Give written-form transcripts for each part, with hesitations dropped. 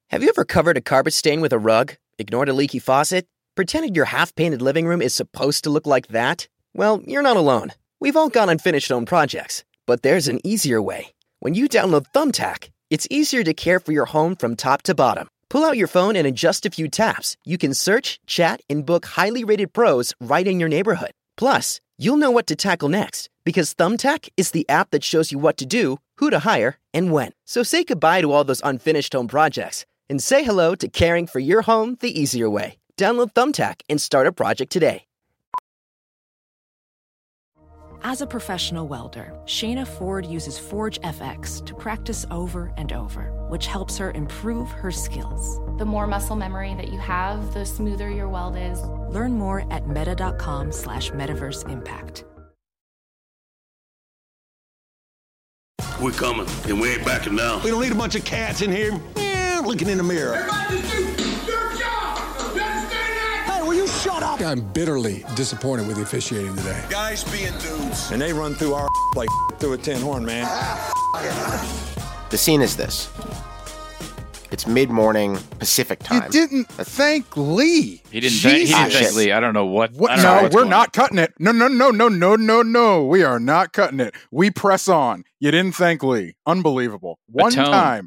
Have you ever covered a carpet stain with a rug, ignored a leaky faucet, pretended your half-painted living room is supposed to look like that? Well, you're not alone. We've all got unfinished home projects, but there's an easier way. When you download Thumbtack, it's easier to care for your home from top to bottom. Pull out your phone and in just a few taps, you can search, chat, and book highly rated pros right in your neighborhood. Plus, you'll know what to tackle next because Thumbtack is the app that shows you what to do, who to hire, and when. So say goodbye to all those unfinished home projects and say hello to caring for your home the easier way. Download Thumbtack and start a project today. As a professional welder, Shayna Ford uses Forge FX to practice over and over, which helps her improve her skills. The more muscle memory that you have, the smoother your weld is. Learn more at meta.com/metaverse impact. We're coming, and we ain't backing down. We don't need a bunch of cats in here looking in the mirror. Everybody just do your job. You understand that? Hey, will you shut up? I'm bitterly disappointed with the officiating today. Guys being dudes. And they run through our like through a tin horn, man. The scene is this. It's mid-morning Pacific time. You didn't thank Lee. He didn't thank Lee. I don't know what. No, we're not cutting it. No. We are not cutting it. We press on. You didn't thank Lee. Unbelievable. One time.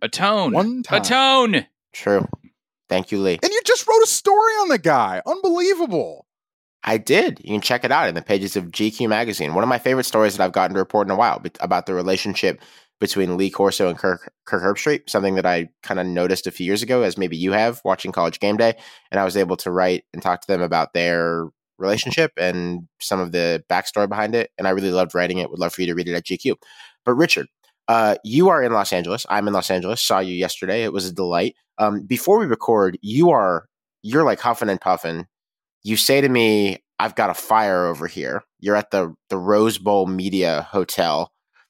Atone. True. Thank you, Lee. And you just wrote a story on the guy. Unbelievable. I did. You can check it out in the pages of GQ magazine. One of my favorite stories that I've gotten to report in a while about the relationship between Lee Corso and Kirk Herbstreit, something that I kind of noticed a few years ago, as maybe you have, watching College Game Day. And I was able to write and talk to them about their relationship and some of the backstory behind it. And I really loved writing it. Would love for you to read it at GQ. But Richard, you are in Los Angeles. I'm in Los Angeles. Saw you yesterday. It was a delight. Before we record, you're like huffing and puffing. You say to me, I've got a fire over here. You're at the Rose Bowl Media Hotel.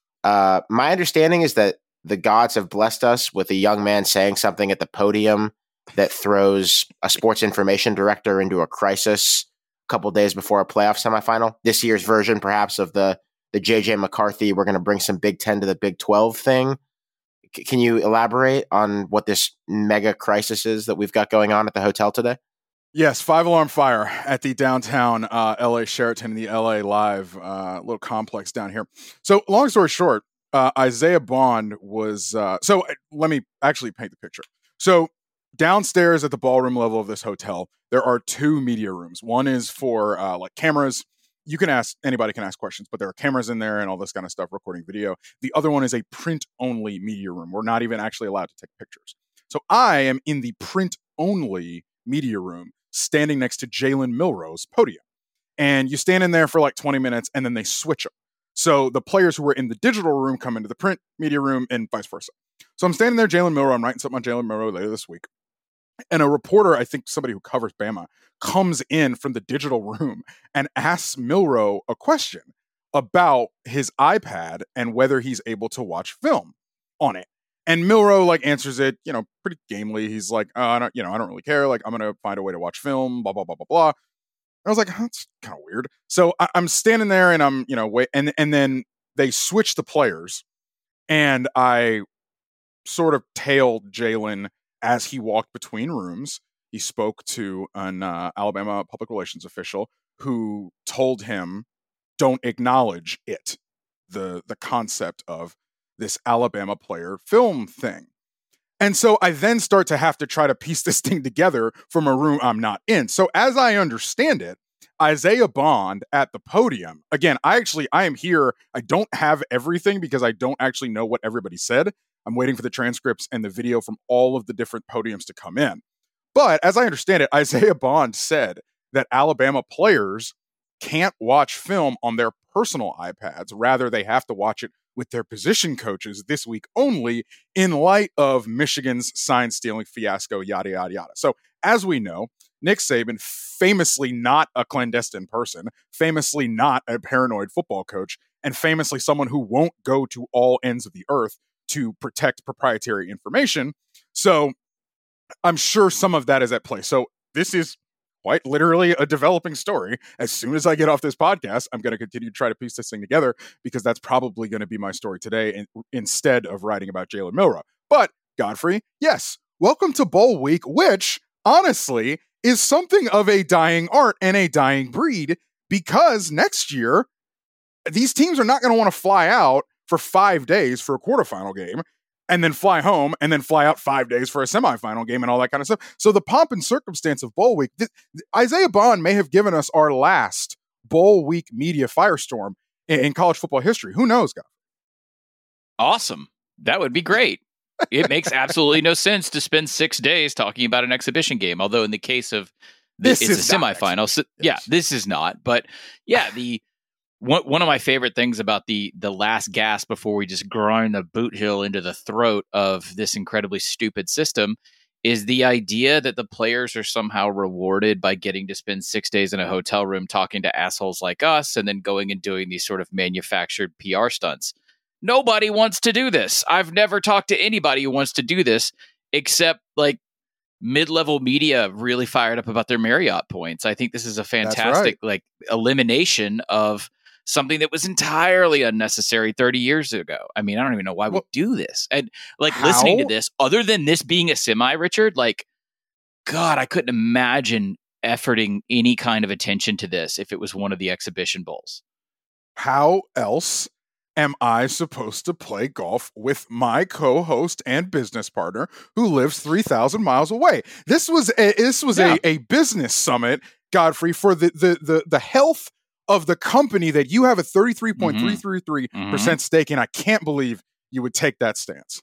My understanding is that the gods have blessed us with a young man saying something at the podium that throws a sports information director into a crisis a couple days before a playoff semifinal. This year's version, perhaps, of the J.J. McCarthy, we're going to bring some Big 10 to the Big 12 thing. Can you elaborate on what this mega crisis is that we've got going on at the hotel today? Yes, 5-alarm fire at the downtown LA Sheraton, the LA Live little complex down here. So long story short, Isaiah Bond was... so let me actually paint the picture. So downstairs at the ballroom level of this hotel, there are two media rooms. One is for like cameras. Anybody can ask questions, but there are cameras in there and all this kind of stuff, recording video. The other one is a print-only media room. We're not even actually allowed to take pictures. So I am in the print-only media room, standing next to Jalen Milroe's podium. And you stand in there for like 20 minutes and then they switch them. So the players who were in the digital room come into the print media room and vice versa. So I'm standing there, Jalen Milroe, I'm writing something on Jalen Milroe later this week. And a reporter, I think somebody who covers Bama, comes in from the digital room and asks Milroe a question about his iPad and whether he's able to watch film on it. And Milroe answers it, pretty gamely. He's like, I don't really care. Like, I'm going to find a way to watch film, blah, blah, blah, blah, blah. And I was like, that's kind of weird. So I'm standing there and I'm, wait. And then they switch the players and I sort of tailed Jalen as he walked between rooms. He spoke to an Alabama public relations official who told him, don't acknowledge it, the concept of this Alabama player film thing. And so I then start to have to try to piece this thing together from a room I'm not in. So as I understand it, Isaiah Bond at the podium, again, I am here. I don't have everything because I don't actually know what everybody said. I'm waiting for the transcripts and the video from all of the different podiums to come in. But as I understand it, Isaiah Bond said that Alabama players can't watch film on their personal iPads. Rather, they have to watch it with their position coaches this week only in light of Michigan's sign-stealing fiasco, yada, yada, yada. So, as we know, Nick Saban, famously not a clandestine person, famously not a paranoid football coach, and famously someone who won't go to all ends of the earth to protect proprietary information. So, I'm sure some of that is at play. So, this is quite literally a developing story. As soon as I get off this podcast, I'm going to continue to try to piece this thing together because that's probably going to be my story today instead of writing about Jalen Milroe. But Godfrey, yes, welcome to Bowl Week, which honestly is something of a dying art and a dying breed, because next year, these teams are not going to want to fly out for 5 days for a quarterfinal game and then fly home and then fly out 5 days for a semifinal game and all that kind of stuff. So the pomp and circumstance of Bowl Week, Isaiah Bond may have given us our last Bowl Week media firestorm in college football history. Who knows, guys? Awesome. That would be great. It makes absolutely no sense to spend 6 days talking about an exhibition game. Although in the case of it's a semifinal, so, yes. This is not. But yeah, one of my favorite things about the last gasp before we just grind the boot heel into the throat of this incredibly stupid system is the idea that the players are somehow rewarded by getting to spend 6 days in a hotel room talking to assholes like us and then going and doing these sort of manufactured PR stunts. Nobody wants to do this. I've never talked to anybody who wants to do this except like mid-level media really fired up about their Marriott points. I think this is a fantastic like elimination of something that was entirely unnecessary 30 years ago. I mean, I don't even know why we do this. And like listening to this, other than this being a semi, Richard, like, God, I couldn't imagine efforting any kind of attention to this if it was one of the exhibition bowls. How else am I supposed to play golf with my co-host and business partner who lives 3,000 miles away? This was a business summit, Godfrey, for the health of the company that you have a 33.333% stake in. I can't believe you would take that stance.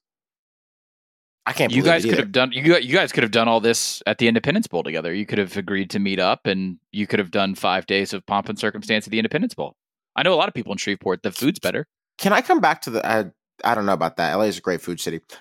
I can't believe you guys could have done you guys could have done all this at the Independence Bowl together. You could have agreed to meet up and you could have done 5 days of pomp and circumstance at the Independence Bowl. I know a lot of people in Shreveport. The food's better. Can I come back to the? I don't know about that. LA is a great food city.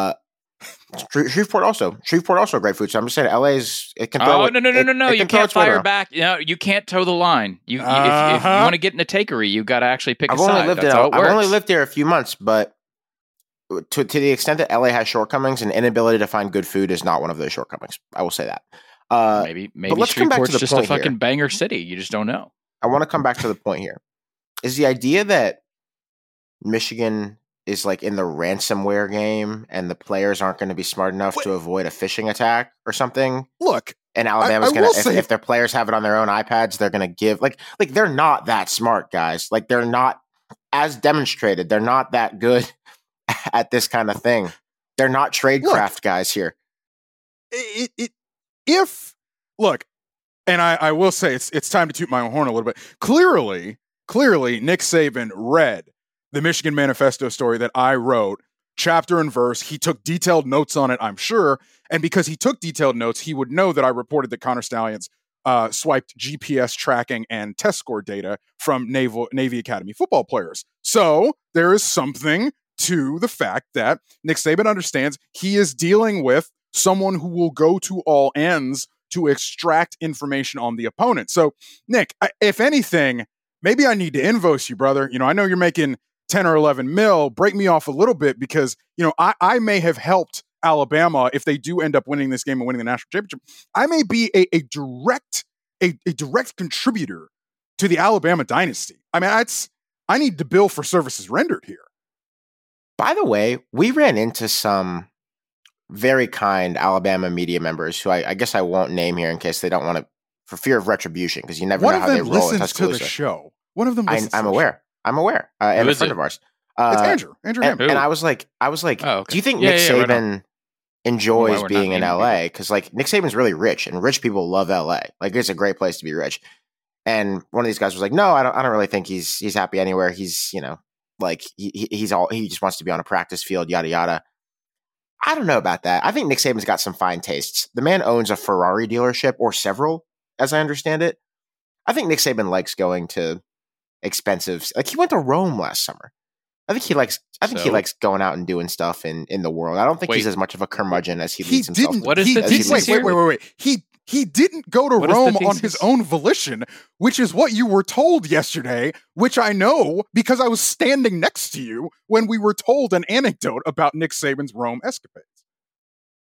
Shreveport also a great food city. I'm just saying LA's. It can throw. No. You can't fire back. You can't toe the line. If you want to get in a takery, you got to actually pick a side. That's how it works. I've only lived there a few months, but to the extent that LA has shortcomings, and inability to find good food is not one of those shortcomings. I will say that. Maybe Shreveport's just a fucking banger city. You just don't know. I want to come back to the point here. Is the idea that Michigan is like in the ransomware game and the players aren't going to be smart enough to avoid a phishing attack or something? Look, and Alabama's going to, if their players have it on their own iPads, they're going to give like they're not that smart, guys. Like they're not, as demonstrated, they're not that good at this kind of thing. They're not tradecraft guys here. And I will say it's time to toot my own horn a little bit. Clearly, Nick Saban read the Michigan Manifesto story that I wrote, chapter and verse. He took detailed notes on it, I'm sure. And because he took detailed notes, he would know that I reported that Connor Stallions swiped GPS tracking and test score data from Navy Academy football players. So there is something to the fact that Nick Saban understands he is dealing with someone who will go to all ends to extract information on the opponent. So, Nick, if anything, maybe I need to invoice you, brother. I know you're making 10 or 11 mil, break me off a little bit because, I may have helped Alabama if they do end up winning this game and winning the national championship. I may be a direct contributor to the Alabama dynasty. I mean, I need to bill for services rendered here. By the way, we ran into some very kind Alabama media members who I guess I won't name here in case they don't want to, for fear of retribution, because you never know how they roll at Tuscaloosa. One of them listens to the show. One of them listens. I'm aware. And a friend of ours. It's Andrew. And I was like, oh, okay. Do you think Nick Saban enjoys being in LA? Because like Nick Saban's really rich, and rich people love LA. Like it's a great place to be rich. And one of these guys was like, no, I don't really think he's happy anywhere. He's like he just wants to be on a practice field, yada yada. I don't know about that. I think Nick Saban's got some fine tastes. The man owns a Ferrari dealership, or several, as I understand it. I think Nick Saban likes going to expensive, like he went to Rome last summer. I think he likes going out and doing stuff in the world. I don't think he's as much of a curmudgeon as he leads himself. What is the thesis here? Wait. He didn't go to Rome on his own volition, which is what you were told yesterday, which I know because I was standing next to you when we were told an anecdote about Nick Saban's Rome escapades.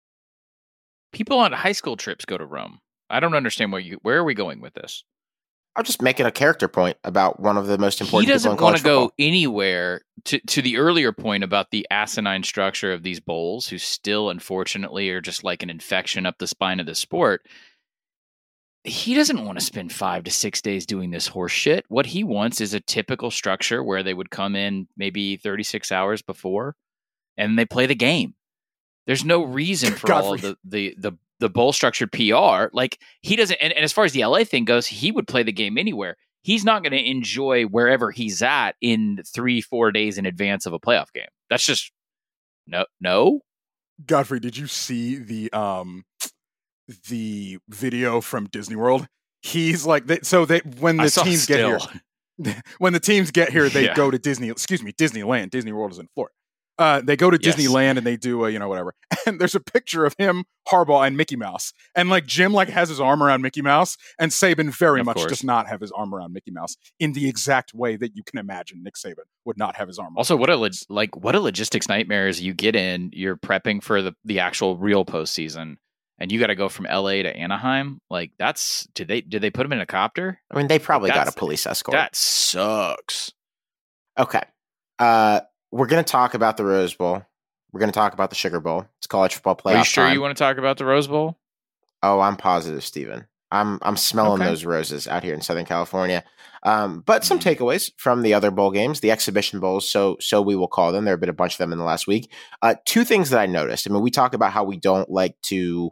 People on high school trips go to Rome. I don't understand where are we going with this? I'll just make it a character point about one of the most important He people in doesn't want college to go football. anywhere. To the earlier point about the asinine structure of these bowls, who still, unfortunately, are just like an infection up the spine of the sport. He doesn't want to spend 5 to 6 days doing this horse shit. What he wants is a typical structure where they would come in maybe 36 hours before and they play the game. There's no reason for all of the bowl structured PR. Like, he doesn't, and as far as the LA thing goes, he would play the game anywhere. He's not going to enjoy wherever he's at in 3-4 days in advance of a playoff game. That's just no. Godfrey, did you see the video from Disney World? He's like, when the teams get here, they go to Disneyland. Disney World is in Florida. They go to Disneyland and they do whatever. And there's a picture of him, Harbaugh, and Mickey Mouse. And like Jim has his arm around Mickey Mouse, and Saban very much does not have his arm around Mickey Mouse in the exact way that you can imagine Nick Saban would not have his arm. Also, what a logistics nightmare is you get in, you're prepping for the actual real postseason, and you got to go from LA to Anaheim. Like, that's did they put him in a copter? I mean, they probably got a police escort. That sucks. Okay. We're going to talk about the Rose Bowl. We're going to talk about the Sugar Bowl. It's college football playoff. Are you sure time. you want to talk about the Rose Bowl? Oh, I'm positive, Steven. I'm smelling those roses out here in Southern California. But some takeaways from the other bowl games, the exhibition bowls, so we will call them. There have been a bunch of them in the last week. Two things that I noticed. I mean, we talked about how we don't like to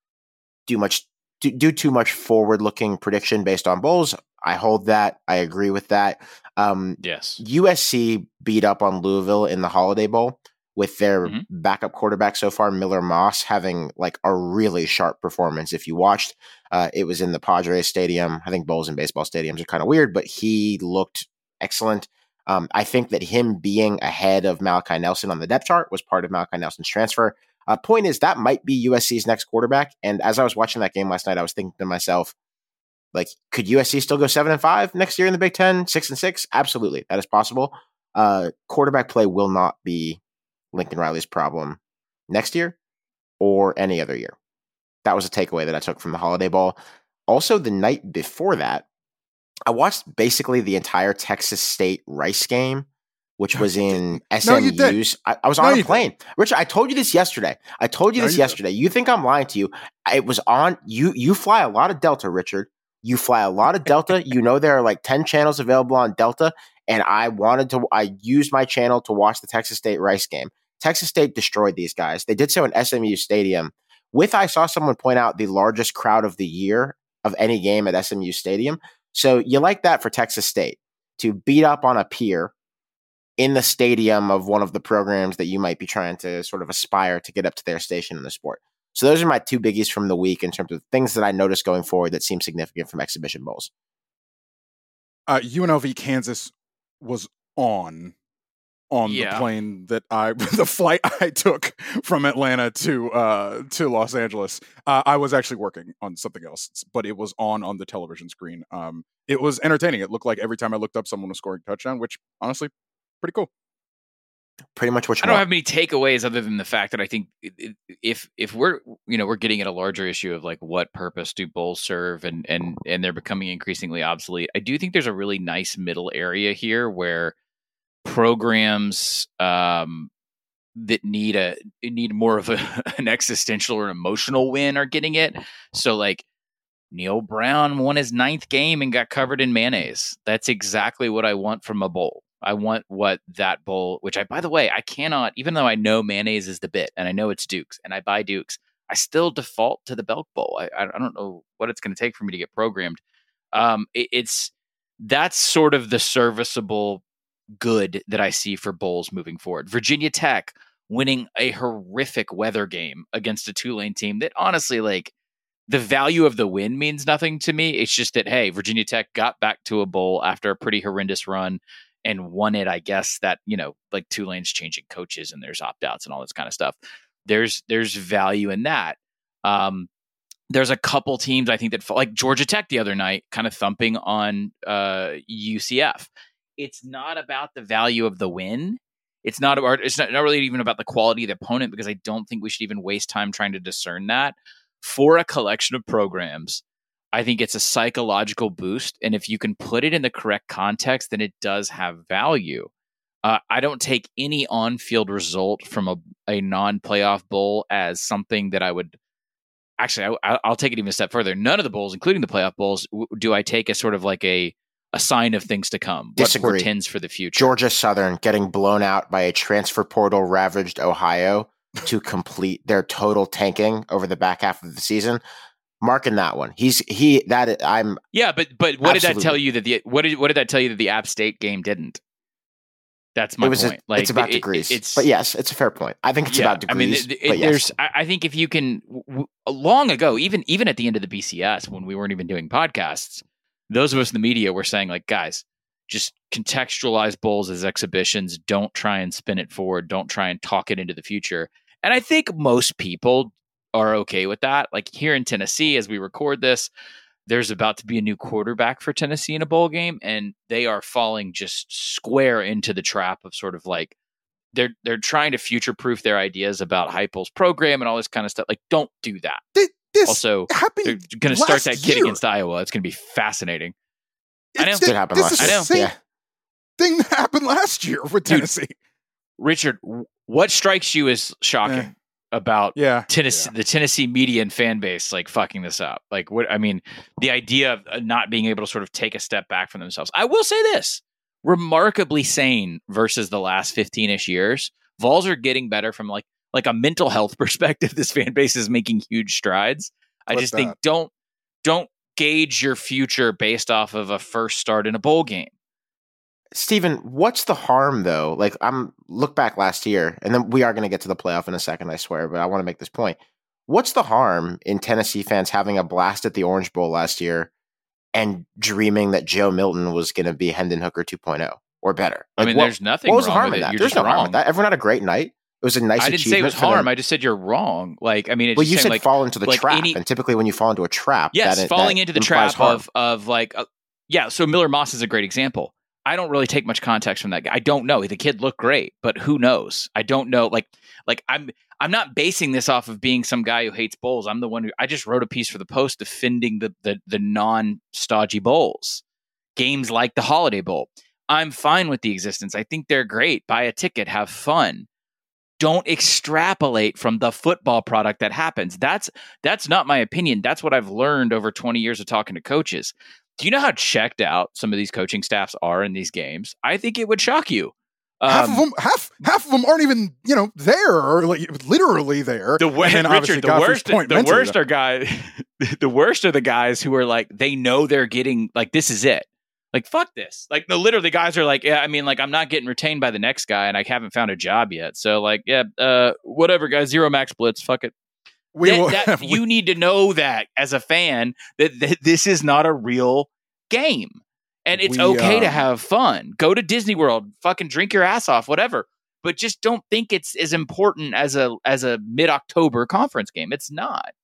do too much forward-looking prediction based on bowls. I hold that. I agree with that. Yes. USC beat up on Louisville in the Holiday Bowl with their backup quarterback so far, Miller Moss, having like a really sharp performance. If you watched, it was in the Padres Stadium. I think bowls and baseball stadiums are kind of weird, but he looked excellent. I think that him being ahead of Malachi Nelson on the depth chart was part of Malachi Nelson's transfer. Point is, that might be USC's next quarterback. And as I was watching that game last night, I was thinking to myself, like, could USC still go 7-5 next year in the Big Ten, 6-6? Absolutely, that is possible. Quarterback play will not be Lincoln Riley's problem next year or any other year. That was a takeaway that I took from the Holiday Bowl. Also, the night before that, I watched basically the entire Texas State Rice game, which was in SMU's. I was on a plane. Richard, I told you this yesterday. You think I'm lying to you. It was on. You fly a lot of Delta, Richard. You fly a lot of Delta. You know there are like 10 channels available on Delta, and I used my channel to watch the Texas State Rice game. Texas State destroyed these guys. They did so in SMU Stadium with, I saw someone point out, the largest crowd of the year of any game at SMU Stadium. So you like that for Texas State to beat up on a peer in the stadium of one of the programs that you might be trying to sort of aspire to get up to their station in the sport. So those are my two biggies from the week in terms of things that I noticed going forward that seem significant from exhibition bowls. UNLV Kansas was on the plane that the flight I took from Atlanta to Los Angeles. I was actually working on something else, but it was on the television screen. It was entertaining. It looked like every time I looked up, someone was scoring a touchdown, which honestly, pretty cool. Pretty much what you I don't have many takeaways other than the fact that I think if we're getting at a larger issue of like what purpose do bowls serve and they're becoming increasingly obsolete. I do think there's a really nice middle area here where programs that need more of an existential or emotional win are getting it. So like Neil Brown won his 9th game and got covered in mayonnaise. That's exactly what I want from a bowl. I want what that bowl, which by the way, I cannot, even though I know mayonnaise is the bit and I know it's Duke's and I buy Duke's, I still default to the Belk Bowl. I don't know what it's going to take for me to get programmed. That's sort of the serviceable good that I see for bowls moving forward. Virginia Tech winning a horrific weather game against a Tulane team that honestly, like, the value of the win means nothing to me. It's just that, hey, Virginia Tech got back to a bowl after a pretty horrendous run and won it. I guess that, like Tulane's changing coaches and there's opt-outs and all this kind of stuff. There's value in that. There's a couple teams I think that, like Georgia Tech the other night, kind of thumping on UCF. It's not about the value of the win. It's not really even about the quality of the opponent, because I don't think we should even waste time trying to discern that. For a collection of programs, I think it's a psychological boost. And if you can put it in the correct context, then it does have value. I don't take any on-field result from a non-playoff bowl as something that I would actually. I'll take it even a step further. None of the bowls, including the playoff bowls, do I take as sort of like a sign of things to come. Disagree. What portends for the future? Georgia Southern getting blown out by a transfer portal ravaged Ohio to complete their total tanking over the back half of the season. Marking that one. Yeah, but what did that tell you that what did that tell you that the App State game didn't? That's my point. It's about degrees. But yes, it's a fair point. I think it's about degrees. I think if you can, long ago, even at the end of the BCS, when we weren't even doing podcasts, those of us in the media were saying, like, guys, just contextualize bowls as exhibitions. Don't try and spin it forward. Don't try and talk it into the future. And I think most people are okay with that. Like here in Tennessee, as we record this, there's about to be a new quarterback for Tennessee in a bowl game, and they are falling just square into the trap of sort of like they're trying to future-proof their ideas about Heupel's program and all this kind of stuff. Like, don't do that. Also, they're going to start that kid against Iowa. It's going to be fascinating. I know. It happened last year. Same thing that happened last year with Tennessee. Richard, what strikes you as shocking about Tennessee, the Tennessee media and fan base, like fucking this up? Like, what? I mean, the idea of not being able to sort of take a step back from themselves. I will say this: remarkably sane versus the last 15-ish years. Vols are getting better from like a mental health perspective. This fan base is making huge strides. I just think don't gauge your future based off of a first start in a bowl game. Steven, what's the harm though? Like, look back last year, and then we are going to get to the playoff in a second, I swear, but I want to make this point. What's the harm in Tennessee fans having a blast at the Orange Bowl last year and dreaming that Joe Milton was going to be Hendon Hooker 2.0 or better? Like, I mean, there's nothing wrong with that. There's no harm with that. Everyone had a great night. It was a nice achievement. I didn't say it was harm. I just said you're wrong. Like, I mean, it's you said like, fall into the trap, and typically when you fall into a trap, falling into the trap of like, so Miller Moss is a great example. I don't really take much context from that guy. I don't know. The kid looked great, but who knows? I don't know. Like I'm not basing this off of being some guy who hates bowls. I'm the one I just wrote a piece for the Post defending the non-stodgy bowls, games like the Holiday Bowl. I'm fine with the existence. I think they're great. Buy a ticket, have fun. Don't extrapolate from the football product that happens. That's not my opinion. That's what I've learned over 20 years of talking to coaches. Do you know how checked out some of these coaching staffs are in these games? I think it would shock you. Half of them aren't even, there, or like literally there. The worst are the guys who are like, they know they're getting, like, this is it. Like, fuck this. Like, no, literally, guys are like, yeah, I mean, like, I'm not getting retained by the next guy, and I haven't found a job yet. So, like, whatever, guys, zero max blitz, fuck it. You need to know that as a fan that this is not a real game, and it's okay to have fun. Go to Disney World, fucking drink your ass off, whatever. But just don't think it's as important as a mid-October conference game. It's not.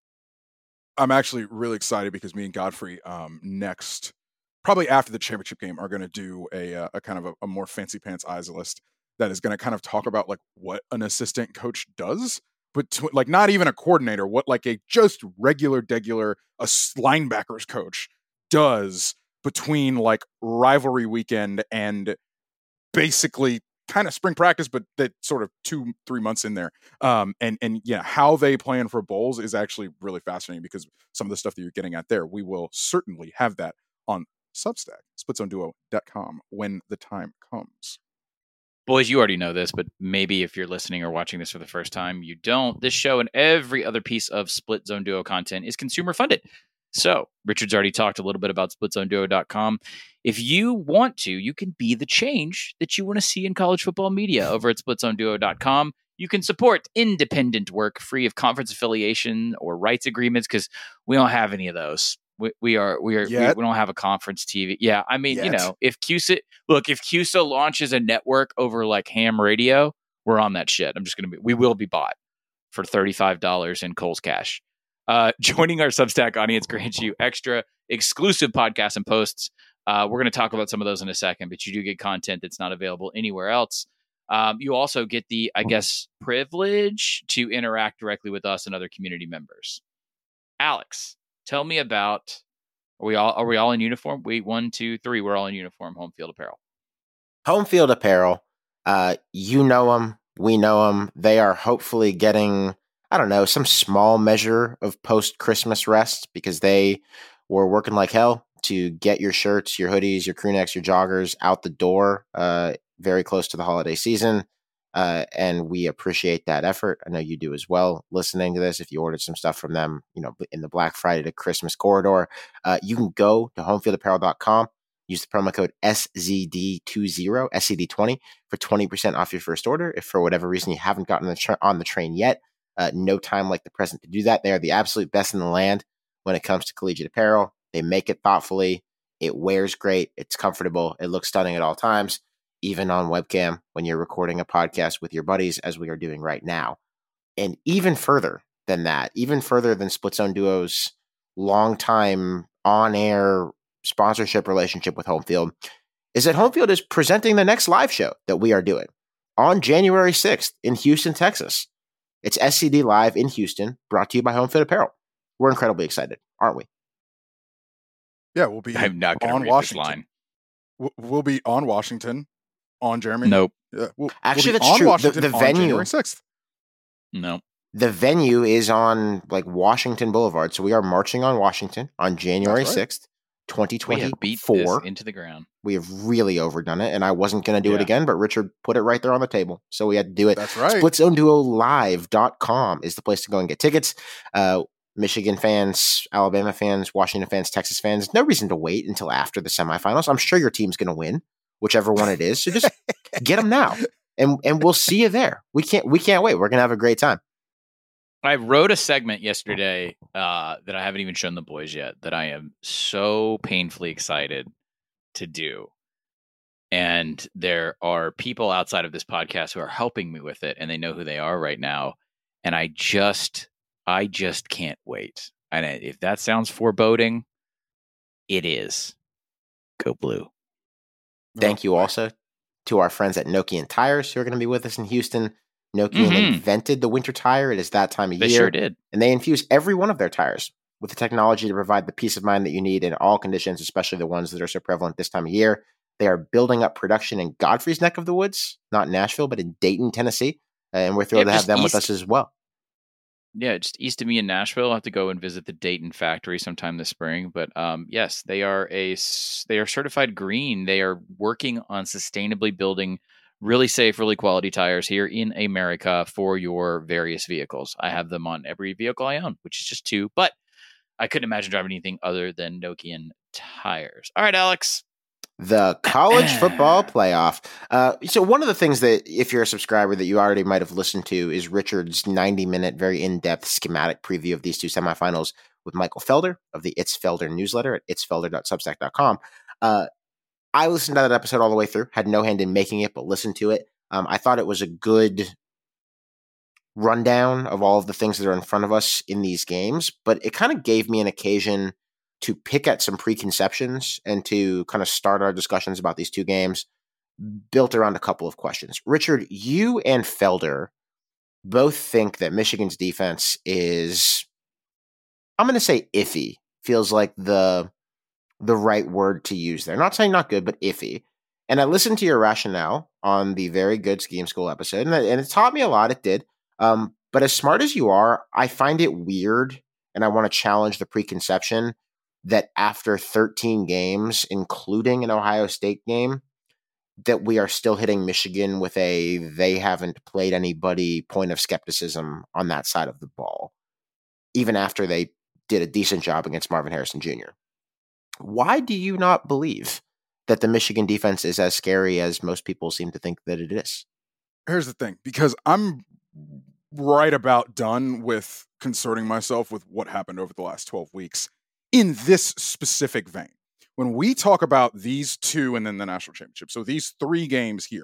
I'm actually really excited because me and Godfrey next, probably after the championship game, are going to do a kind of a more fancy pants eyes list that is going to kind of talk about like what an assistant coach does. But like not even a coordinator, what like a just regular a linebackers coach does between like rivalry weekend and basically kind of spring practice, but that sort of 2-3 months in there. And how they plan for bowls is actually really fascinating because some of the stuff that you're getting at there, we will certainly have that on Substack, splitzoneduo.com when the time comes. Boys, you already know this, but maybe if you're listening or watching this for the first time, you don't. This show and every other piece of Split Zone Duo content is consumer funded. So Richard's already talked a little bit about splitzoneduo.com. If you want to, you can be the change that you want to see in college football media over at splitzoneduo.com. You can support independent work free of conference affiliation or rights agreements because we don't have any of those. We don't have a conference TV. Yeah, I mean, if CUSA launches a network over like ham radio, we're on that shit. We will be bought for $35 in Kohl's cash. Joining our Substack audience grants you extra exclusive podcasts and posts. We're going to talk about some of those in a second, but you do get content that's not available anywhere else. You also get the, privilege to interact directly with us and other community members. Alex, tell me about. Are we all in uniform? Wait, 1, 2, 3. We're all in uniform. Home field apparel. Home field apparel. You know them. We know them. They are hopefully getting, I don't know, some small measure of post-Christmas rest because they were working like hell to get your shirts, your hoodies, your crew necks, your joggers out the door very close to the holiday season. And we appreciate that effort. I know you do as well. Listening to this, if you ordered some stuff from them, in the Black Friday to Christmas corridor, you can go to homefieldapparel.com. Use the promo code SZD20, SCD20 for 20% off your first order. If for whatever reason you haven't gotten on the train yet, no time like the present to do that. They are the absolute best in the land when it comes to collegiate apparel. They make it thoughtfully. It wears great. It's comfortable. It looks stunning at all times, even on webcam when you're recording a podcast with your buddies, as we are doing right now. And even further than that, even further than Split Zone Duo's longtime on-air sponsorship relationship with Home Field, is that Home Field is presenting the next live show that we are doing on January 6th in Houston, Texas. It's SCD Live in Houston, brought to you by Home Field Apparel. We're incredibly excited, aren't we? Yeah, we'll be I'm not on read Washington. We'll be on Washington on Jeremy. Nope. Actually, we'll that's true. Washington The venue, January 6th. No. The venue is on Washington Boulevard, so we are marching on Washington on January 6th, 2024. We have beat this into the ground. We have really overdone it, and I wasn't going to do it again, but Richard put it right there on the table, so we had to do it. That's right. SplitZoneDuoLive.com is the place to go and get tickets. Michigan fans, Alabama fans, Washington fans, Texas fans, no reason to wait until after the semifinals. I'm sure your team's going to win, whichever one it is. So just get them now, and we'll see you there. We can't wait. We're going to have a great time. I wrote a segment yesterday that I haven't even shown the boys yet that I am so painfully excited to do. And there are people outside of this podcast who are helping me with it, and they know who they are right now. And I just can't wait. And if that sounds foreboding, it is. Go Blue. Thank you also to our friends at Nokian Tires who are going to be with us in Houston. Nokian invented the winter tire. It is that time of year. They sure did. And they infuse every one of their tires with the technology to provide the peace of mind that you need in all conditions, especially the ones that are so prevalent this time of year. They are building up production in Godfrey's neck of the woods, not Nashville, but in Dayton, Tennessee. And we're thrilled to have them with us as well. Yeah, just east of me in Nashville. I'll have to go and visit the Dayton factory sometime this spring. But yes, they are certified green. They are working on sustainably building really safe, really quality tires here in America for your various vehicles. I have them on every vehicle I own, which is just 2, but I couldn't imagine driving anything other than Nokian tires. All right, Alex. The college football playoff. So one of the things that, if you're a subscriber, that you already might have listened to is Richard's 90-minute, very in-depth schematic preview of these 2 semifinals with Michael Felder of the It's Felder newsletter at itsfelder.substack.com. I listened to that episode all the way through, had no hand in making it, but listened to it. I thought it was a good rundown of all of the things that are in front of us in these games, but it kind of gave me an occasion to pick at some preconceptions and to kind of start our discussions about these 2 games built around a couple of questions. Richard, you and Felder both think that Michigan's defense is, I'm going to say iffy, feels like the right word to use there. Not saying not good, but iffy. And I listened to your rationale on the very good Scheme School episode, and it taught me a lot. It did. But as smart as you are, I find it weird, and I want to challenge the preconception that after 13 games, including an Ohio State game, that we are still hitting Michigan with a they haven't played anybody point of skepticism on that side of the ball, even after they did a decent job against Marvin Harrison Jr. Why do you not believe that the Michigan defense is as scary as most people seem to think that it is? Here's the thing, because I'm right about done with concerning myself with what happened over the last 12 weeks in this specific vein. When we talk about these 2 and then the national championship, so these 3 games here,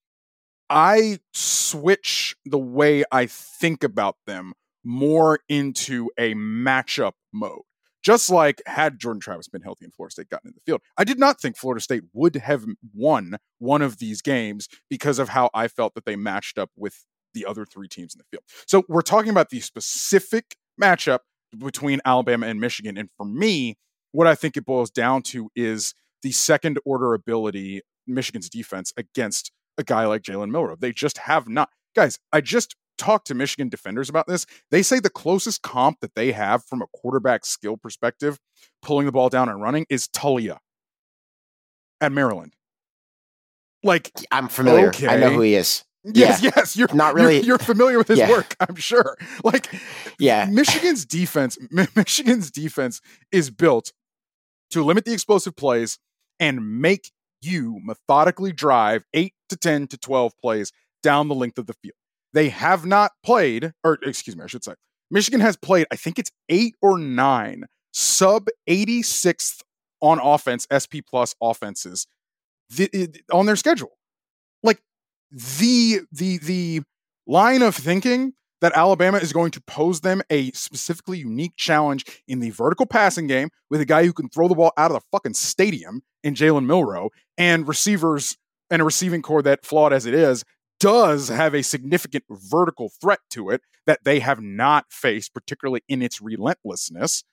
I switch the way I think about them more into a matchup mode. Just like had Jordan Travis been healthy and Florida State gotten in the field, I did not think Florida State would have won one of these games because of how I felt that they matched up with the other 3 teams in the field. So we're talking about the specific matchup between Alabama and Michigan. And for me, what I think it boils down to is the second order ability Michigan's defense against a guy like Jalen Milroe. They just have not. Guys, I just talked to Michigan defenders about this. They say the closest comp that they have from a quarterback skill perspective, pulling the ball down and running, is Taulia at Maryland. Like, I'm familiar. Okay. I know who he is. Yes. You're not really. You're familiar with his work, I'm sure. Like, Michigan's defense is built to limit the explosive plays and make you methodically drive 8 to 10 to 12 plays down the length of the field. They have not played, or excuse me, I should say, Michigan has played, I think it's 8 or 9 sub 86th on offense, SP plus offenses on their schedule. Like, the line of thinking that Alabama is going to pose them a specifically unique challenge in the vertical passing game with a guy who can throw the ball out of the fucking stadium in Jalen Milroe, and receivers and a receiving core that, flawed as it is, does have a significant vertical threat to it that they have not faced, particularly in its relentlessness.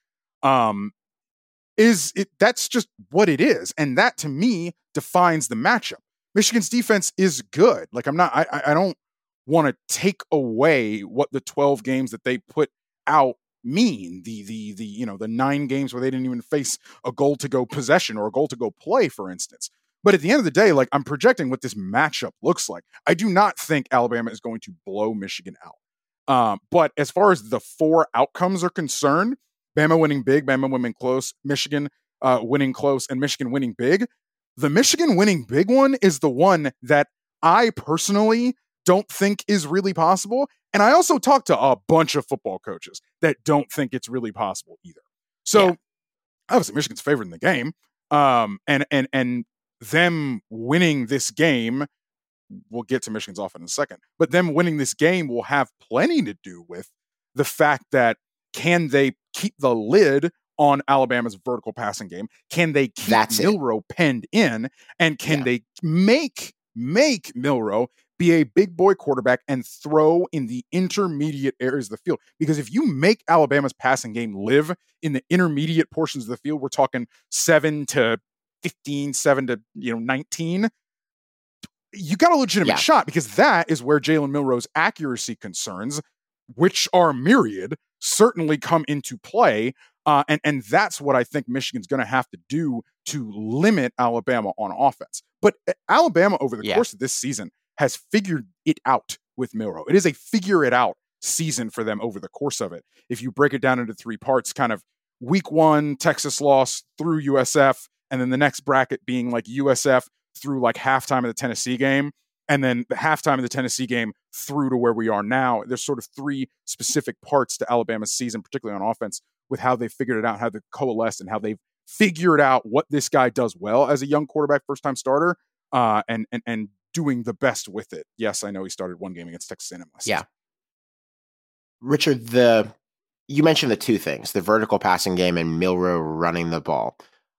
That's just what it is. And that, to me, defines the matchup. Michigan's defense is good. Like, I don't want to take away what the 12 games that they put out mean. The 9 games where they didn't even face a goal to go possession or a goal to go play, for instance. But at the end of the day, like, I'm projecting what this matchup looks like. I do not think Alabama is going to blow Michigan out. But as far as the 4 outcomes are concerned, Bama winning big, Bama winning close, Michigan winning close, and Michigan winning big. The Michigan winning big one is the one that I personally don't think is really possible. And I also talked to a bunch of football coaches that don't think it's really possible either. So obviously Michigan's favored in the game. And them winning this game, we'll get to Michigan's offense in a second, but them winning this game will have plenty to do with the fact that, can they keep the lid on Alabama's vertical passing game? Can they keep Milroe penned in? And can they make Milroe be a big boy quarterback and throw in the intermediate areas of the field? Because if you make Alabama's passing game live in the intermediate portions of the field, we're talking 7 to 15, 7 to 19, you got a legitimate shot, because that is where Jalen Milroe's accuracy concerns, which are myriad, certainly come into play. And that's what I think Michigan's going to have to do to limit Alabama on offense. But Alabama, over the course of this season, has figured it out with Milroe. It is a figure it out season for them over the course of it. If you break it down into 3 parts, kind of week 1, Texas loss through USF, and then the next bracket being like USF through like halftime of the Tennessee game, and then the halftime of the Tennessee game through to where we are now. There's sort of 3 specific parts to Alabama's season, particularly on offense, with how they figured it out, how they coalesced, and how they've figured out what this guy does well as a young quarterback, first-time starter, and doing the best with it. Yes, I know he started 1 game against Texas A&M last season. Richard, you mentioned the 2 things, the vertical passing game and Milroe running the ball.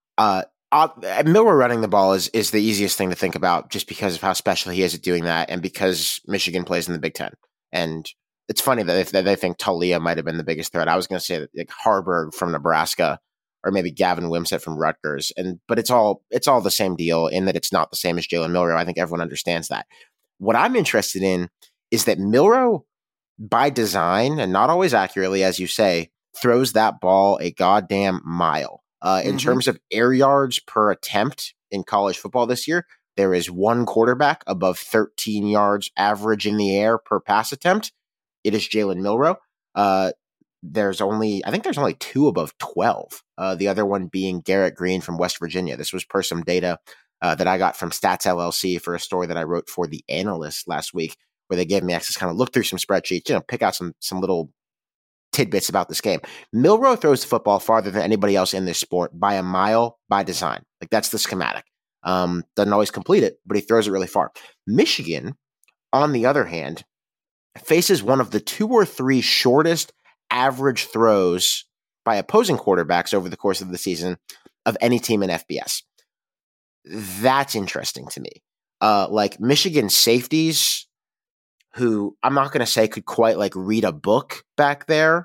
Milroe running the ball is the easiest thing to think about, just because of how special he is at doing that, and because Michigan plays in the Big Ten. And it's funny that they think Taulia might have been the biggest threat. I was going to say like Harburg from Nebraska, or maybe Gavin Wimsatt from Rutgers. But it's all the same deal, in that it's not the same as Jalen Milroe. I think everyone understands that. What I'm interested in is that Milroe, by design, and not always accurately, as you say, throws that ball a goddamn mile. In terms of air yards per attempt in college football this year, there is 1 quarterback above 13 yards average in the air per pass attempt. It is Jalen Milroe. I think there's only 2 above 12. The other one being Garrett Green from West Virginia. This was per some data that I got from Stats LLC for a story that I wrote for The Analyst last week, where they gave me access to kind of look through some spreadsheets, pick out some little tidbits about this game. Milroe throws the football farther than anybody else in this sport by a mile by design. Like, that's the schematic. Doesn't always complete it, but he throws it really far. Michigan, on the other hand, faces one of the 2 or 3 shortest average throws by opposing quarterbacks over the course of the season of any team in FBS. That's interesting to me. Like, Michigan safeties, who I'm not going to say could quite like read a book back there,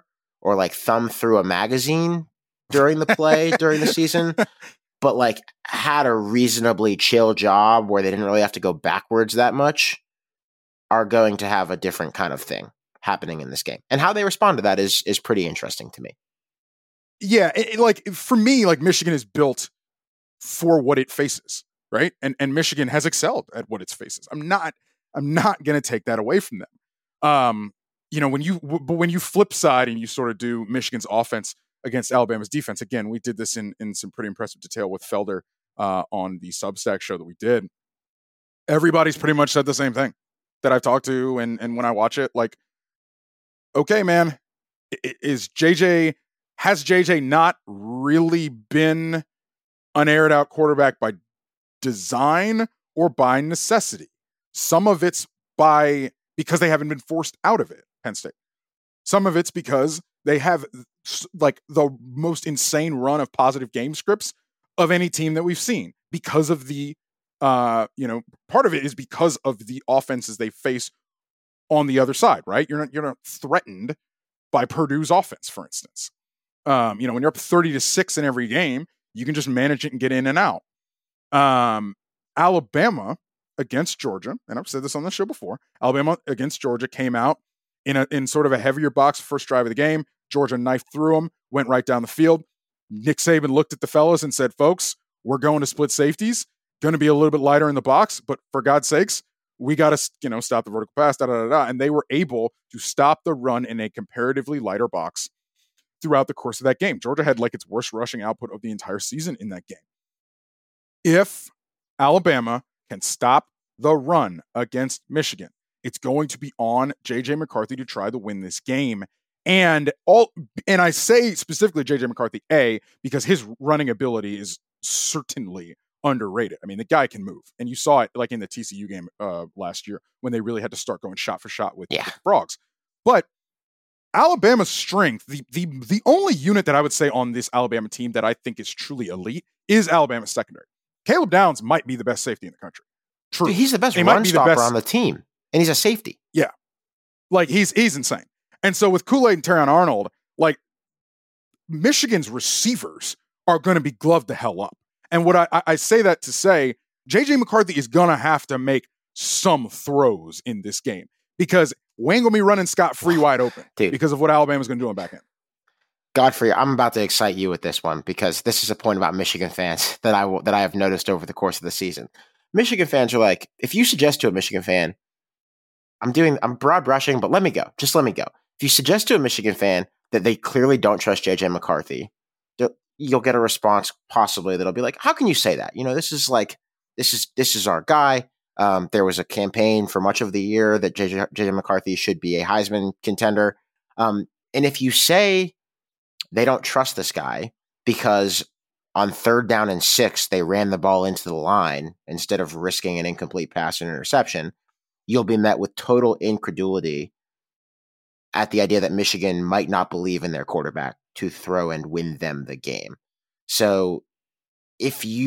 or like thumb through a magazine during the play during the season, but like had a reasonably chill job where they didn't really have to go backwards that much, are going to have a different kind of thing happening in this game. And how they respond to that is pretty interesting to me. Yeah, like for me, like Michigan is built for what it faces, right? And Michigan has excelled at what it faces. I'm not going to take that away from them. When you flip side and you sort of do Michigan's offense against Alabama's defense, again, we did this in some pretty impressive detail with Felder on the Substack show that we did. Everybody's pretty much said the same thing that I've talked to, and when I watch it, like, okay, man, has JJ not really been an aired out quarterback by design or by necessity? Some of it's because they haven't been forced out of it, Penn State. Some of it's because they have like the most insane run of positive game scripts of any team that we've seen because of the, part of it is because of the offenses they face on the other side, right? You're not threatened by Purdue's offense, for instance. When you're up 30-6 in every game, you can just manage it and get in and out. Alabama against Georgia, and I've said this on the show before, Alabama against Georgia came out in sort of a heavier box first drive of the game. Georgia knifed through them, went right down the field. Nick Saban looked at the fellas and said, folks, we're going to split safeties, going to be a little bit lighter in the box, but for God's sakes, we got to, stop the vertical pass, And they were able to stop the run in a comparatively lighter box throughout the course of that game. Georgia had like its worst rushing output of the entire season in that game. If Alabama can stop the run against Michigan, it's going to be on JJ McCarthy to try to win this game. And I say specifically JJ McCarthy, because his running ability is certainly underrated. I mean, the guy can move. And you saw it like in the TCU game last year when they really had to start going shot for shot with the Frogs. But Alabama's strength, the only unit that I would say on this Alabama team that I think is truly elite is Alabama's secondary. Caleb Downs might be the best safety in the country. True. Dude, he's the best run stopper on the team, and he's a safety. Yeah. Like, he's insane. And so with Kool-Aid and Terrion Arnold, like, Michigan's receivers are going to be gloved the hell up. And what I say that to say, J.J. McCarthy is going to have to make some throws in this game because we ain't going to be running scot-free wide open because of what Alabama's going to do on back end. Godfrey, I'm about to excite you with this one because this is a point about Michigan fans that I have noticed over the course of the season. Michigan fans are like, if you suggest to a Michigan fan, I'm broad brushing, but let me go. Just let me go. If you suggest to a Michigan fan that they clearly don't trust JJ McCarthy, you'll get a response possibly that'll be like, how can you say that? This is our guy. There was a campaign for much of the year that JJ McCarthy should be a Heisman contender. And if you say they don't trust this guy because on 3rd down and 6, they ran the ball into the line instead of risking an incomplete pass and interception, you'll be met with total incredulity at the idea that Michigan might not believe in their quarterback to throw and win them the game. So if we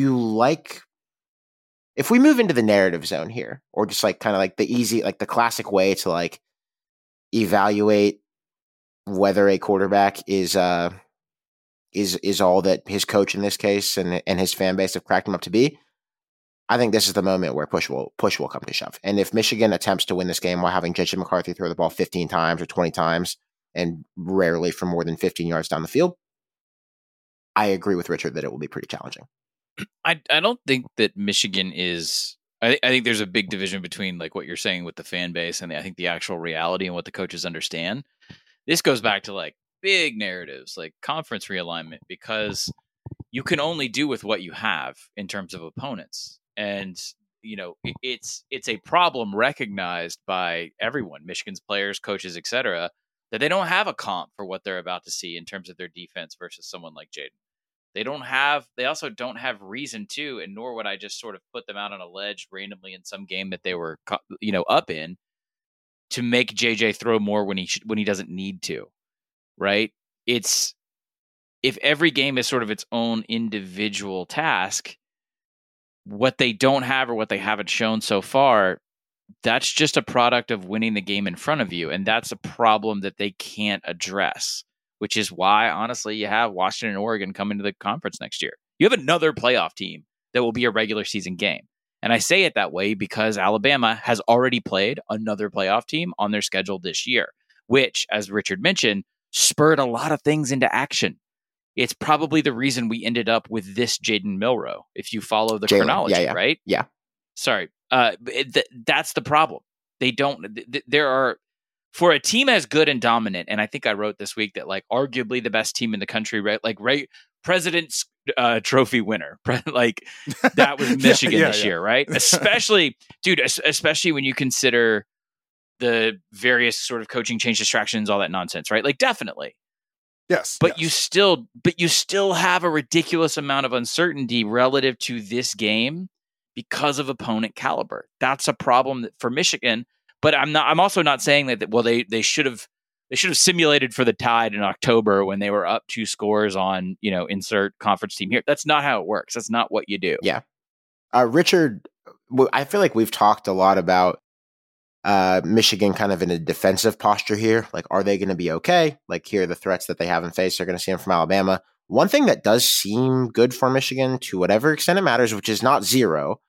move into the narrative zone here, or just like kind of like the easy, like the classic way to like evaluate whether a quarterback is all that his coach in this case and his fan base have cracked him up to be, I think this is the moment where push will come to shove. And if Michigan attempts to win this game while having JJ McCarthy throw the ball 15 times or 20 times and rarely for more than 15 yards down the field, I agree with Richard that it will be pretty challenging. I don't think that Michigan is. I think there's a big division between like what you're saying with the fan base and I think the actual reality and what the coaches understand. This goes back to like big narratives, like conference realignment, because you can only do with what you have in terms of opponents. And, it's a problem recognized by everyone, Michigan's players, coaches, etc., that they don't have a comp for what they're about to see in terms of their defense versus someone like Jaden. They also don't have reason to, and nor would I just sort of put them out on a ledge randomly in some game that they were, up in, to make JJ throw more when he doesn't need to, right? If every game is sort of its own individual task, what they don't have or what they haven't shown so far, that's just a product of winning the game in front of you, and that's a problem that they can't address. which is why, honestly, you have Washington and Oregon coming to the conference next year. You have another playoff team that will be a regular season game. And I say it that way because Alabama has already played another playoff team on their schedule this year, which, as Richard mentioned, spurred a lot of things into action. It's probably the reason we ended up with this Jaden Milroe, if you follow the chronology, right? Yeah. Sorry. That's the problem. They don't, there are, for a team as good and dominant, and I think I wrote this week that, like, arguably the best team in the country, right? Like, right, President's Trophy winner. Like, that was Michigan this year, right? Especially when you consider the various sort of coaching change, distractions, all that nonsense, right? Like, definitely. Yes. But you still have a ridiculous amount of uncertainty relative to this game because of opponent caliber. That's a problem for Michigan. But I'm also not saying that well, they should have simulated for the Tide in October when they were up 2 scores on, insert conference team here. That's not how it works. That's not what you do. Yeah. Richard, I feel like we've talked a lot about Michigan kind of in a defensive posture here. Like, are they going to be okay? Like, here are the threats that they haven't faced. They're going to see them from Alabama. One thing that does seem good for Michigan, to whatever extent it matters, which is not zero,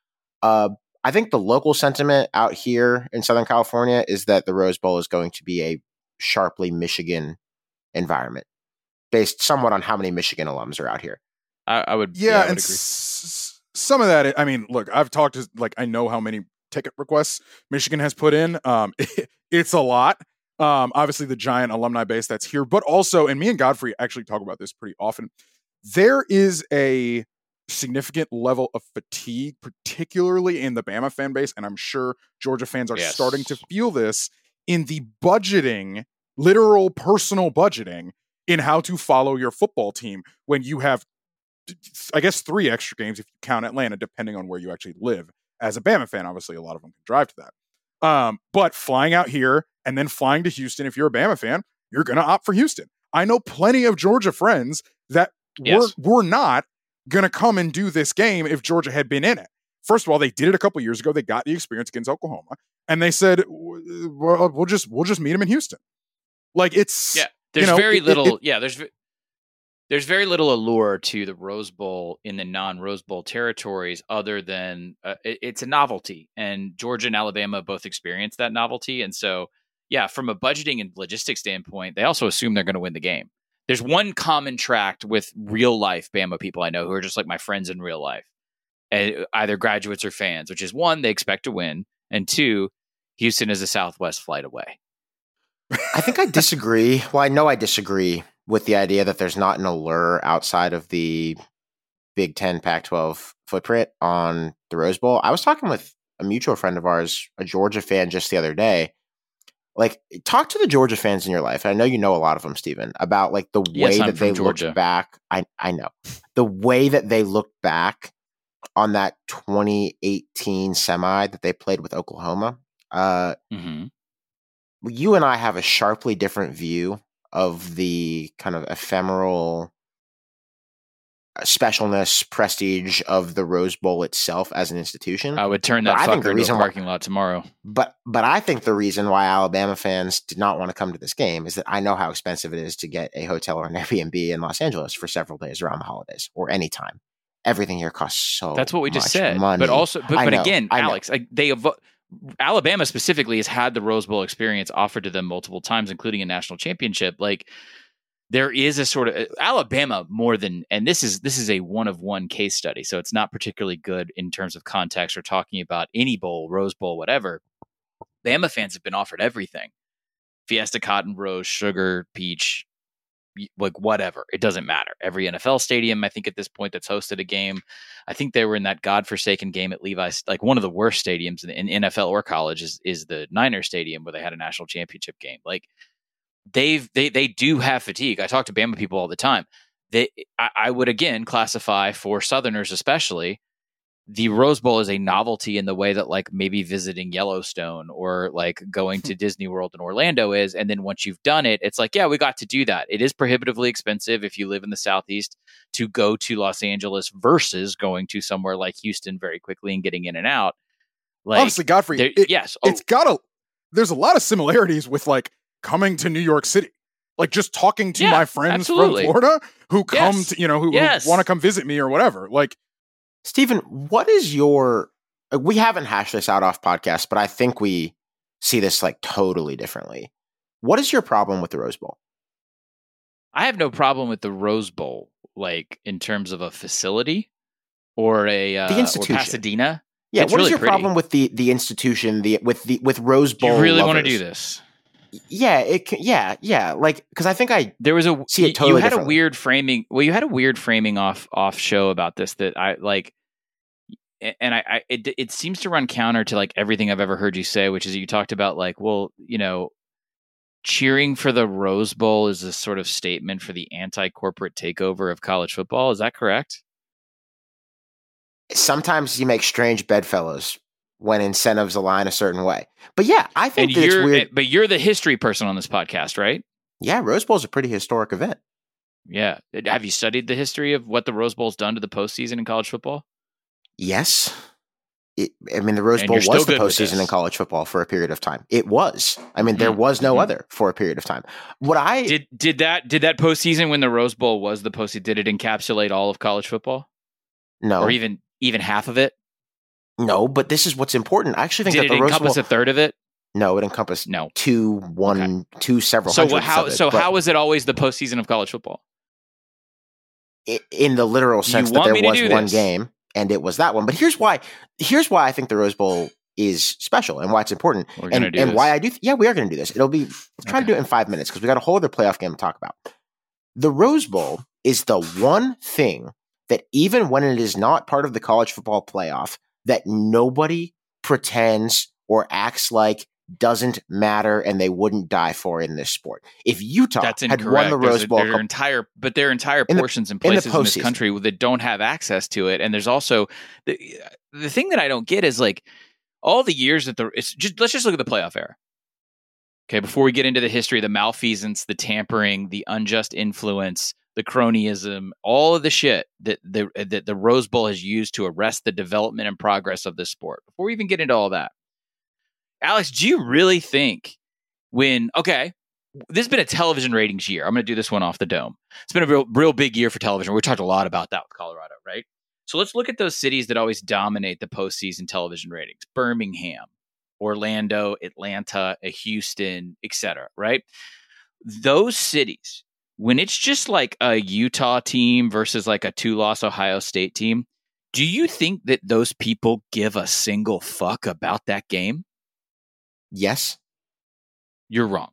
I think the local sentiment out here in Southern California is that the Rose Bowl is going to be a sharply Michigan environment, based somewhat on how many Michigan alums are out here. I would agree. Some of that, I mean, look, I've talked to, like, I know how many ticket requests Michigan has put in. It's a lot. Obviously, the giant alumni base that's here, but also, and me and Godfrey actually talk about this pretty often, there is a significant level of fatigue, particularly in the Bama fan base, and I'm sure Georgia fans are starting to feel this in the budgeting, literal personal budgeting, in how to follow your football team when you have, I guess, 3 extra games if you count Atlanta, depending on where you actually live. As a Bama fan, obviously, a lot of them can drive to that. But flying out here and then flying to Houston, if you're a Bama fan, you're going to opt for Houston. I know plenty of Georgia friends that were not going to come and do this game if Georgia had been in it. First of all, they did it a couple years ago. They got the experience against Oklahoma, and they said, well, we'll just meet them in Houston. Like, it's there's very little. There's very little allure to the Rose Bowl in the non-Rose Bowl territories, other than it's a novelty, and Georgia and Alabama both experience that novelty, and so from a budgeting and logistics standpoint, they also assume they're going to win the game. There's one common tract with real life Bama people I know who are just like my friends in real life, either graduates or fans, which is 1, they expect to win, and 2, Houston is a Southwest flight away. I think I disagree. Well, I know I disagree with the idea that there's not an allure outside of the Big Ten Pac-12 footprint on the Rose Bowl. I was talking with a mutual friend of ours, a Georgia fan, just the other day. Like, talk to the Georgia fans in your life. I know you know a lot of them, Stephen, about like the way that they looked back. I know the way that they looked back on that 2018 semi that they played with Oklahoma. You and I have a sharply different view of the kind of ephemeral specialness, prestige of the Rose Bowl itself as an institution. I would turn that fucker into a parking lot tomorrow. But I think the reason why Alabama fans did not want to come to this game is that I know how expensive it is to get a hotel or an Airbnb in Los Angeles for several days around the holidays or anytime. Everything here costs so That's what we just said. Money. But also, but again, Alex, Alabama specifically has had the Rose Bowl experience offered to them multiple times, including a national championship. Like, there is a sort of Alabama more than, and this is a 1-of-1 case study, so it's not particularly good in terms of context or talking about any bowl, Rose Bowl, whatever. Bama fans have been offered everything: Fiesta, Cotton, Rose, Sugar, Peach, like whatever. It doesn't matter. Every NFL stadium, I think at this point, that's hosted a game. I think they were in that godforsaken game at Levi's, like one of the worst stadiums in NFL or college is the Niner Stadium, where they had a national championship game. Like, they do have fatigue. I talk to Bama people all the time. I would again classify, for Southerners especially, the Rose Bowl is a novelty in the way that, like, maybe visiting Yellowstone or like going to Disney World in Orlando is. And then once you've done it, it's like, yeah, we got to do that. It is prohibitively expensive if you live in the Southeast to go to Los Angeles versus going to somewhere like Houston very quickly and getting in and out. Like, honestly, Godfrey, there's a lot of similarities with like coming to New York City. Like just talking to Yeah, my friends absolutely. from Florida who come Yes. to, who Yes. want to come visit me or whatever. Like, Stephen, what is your? We haven't hashed this out off podcast, but I think we see this like totally differently. What is your problem with the Rose Bowl? I have no problem with the Rose Bowl, like in terms of a facility or The institution. or Pasadena. Yeah, It's what is really your pretty. problem with the institution? With Rose Bowl? You really want to lovers? do this? Yeah, yeah. Like, because I think There was a see it totally you had a differently. weird framing. Well, you had a weird framing off show about this that I like, and it seems to run counter to like everything I've ever heard you say, which is you talked about like, well, cheering for the Rose Bowl is a sort of statement for the anti-corporate takeover of college football. Is that correct? Sometimes you make strange bedfellows when incentives align a certain way. But yeah, I think that it's weird. But you're the history person on this podcast, right? Yeah, Rose Bowl is a pretty historic event. Yeah. Have you studied the history of what the Rose Bowl's done to the postseason in college football? Yes. The Rose And Bowl you're still was the good with postseason this. in college football for a period of time. It was. There was no other for a period of time. Did that postseason when the Rose Bowl was the postseason, did it encapsulate all of college football? No. Or even half of it? No, but this is what's important. I actually think Did that it the Rose encompass Bowl, a third of it? No, it encompassed No. two several So hundredths how of it, so but how is it always the postseason of college football? in the literal You sense that want there me to was do one this? game and it was that one. But here's why I think the Rose Bowl is special and why it's important. We're gonna do and this. why I do we are going to do this. We'll try to do it in 5 minutes because we got a whole other playoff game to talk about. The Rose Bowl is the one thing that even when it is not part of the college football playoff, that nobody pretends or acts like doesn't matter and they wouldn't die for in this sport. If Utah That's had incorrect. won the Rose Bowl, there are entire in the- portions and in the places in this postseason. country that don't have access to it. And there's also the thing that I don't get is like all the years that let's just look at the playoff era. Okay, before we get into the history of the malfeasance, the tampering, the unjust influence, the cronyism, all of the shit that the Rose Bowl has used to arrest the development and progress of this sport. Before we even get into all that, Alex, do you really think this has been a television ratings year. I'm going to do this one off the dome. It's been a real big year for television. We talked a lot about that with Colorado, right? So let's look at those cities that always dominate the postseason television ratings. Birmingham, Orlando, Atlanta, Houston, etc., right? Those cities, when it's just like a Utah team versus like a 2-loss Ohio State team, do you think that those people give a single fuck about that game? yes. You're wrong.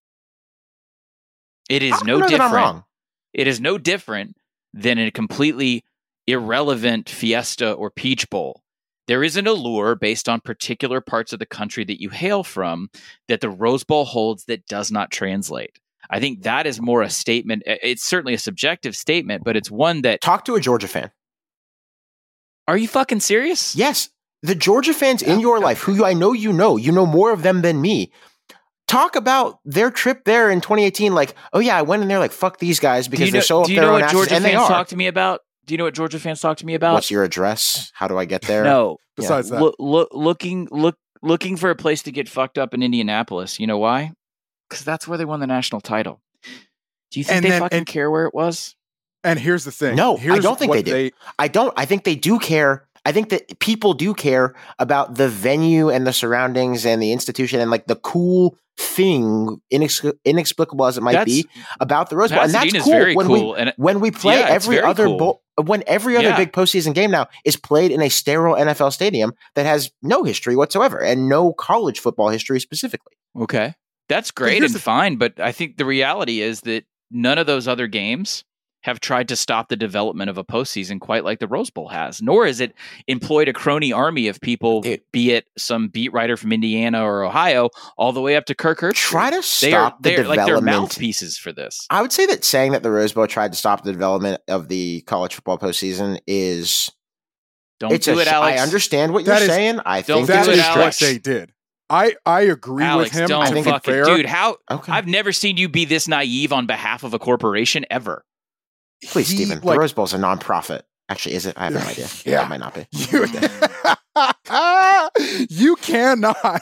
It is I don't know that I'm wrong. It is no different than a completely irrelevant Fiesta or Peach Bowl. There is an allure based on particular parts of the country that you hail from that the Rose Bowl holds that does not translate. I think that is more a statement. It's certainly a subjective statement, but it's one that... Talk to a Georgia fan. Are you fucking serious? Yes. The Georgia fans in your life, who I know you know more of them than me, talk about their trip there in 2018 like, oh yeah, I went in there like, fuck these guys because they're so up Do you their know own what asses, Georgia and they fans are. talk to me about? Do you know what Georgia fans talk to me about? What's your address? How do I get there? No. besides that, Looking for a place to get fucked up in Indianapolis. You know why? Because that's where they won the national title. Do you think they fucking care where it was? and here's the thing. No, Here's I don't think what they do. I don't. I think they do care. I think that people do care about the venue and the surroundings and the institution and like the cool thing, inexplicable as it might be, about the Rose Bowl. And that's Pasadena's cool. very when cool. when we play Yeah, it's every very other cool. bowl, when every other big postseason game now is played in a sterile NFL stadium that has no history whatsoever and no college football history specifically. Okay. That's great here's and fine, but I think the reality is that none of those other games have tried to stop the development of a postseason quite like the Rose Bowl has, nor has it employed a crony army of people, be it some beat writer from Indiana or Ohio, all the way up to Kirk Herbstreit. Try to stop the they're development. mouthpieces for this. I would say that saying that the Rose Bowl tried to stop the development of the college football postseason is... Don't do it, Alex. I understand what you're saying. I think Don't it's do a it, That is Alex. what they did. I agree Alex, with him. don't to be fucking, fair. dude. How? Okay. I've never seen you be this naive on behalf of a corporation ever. Please, Stephen. The Rose Bowl is a nonprofit. Actually, is it? I have no idea. Yeah. It might not be. You cannot.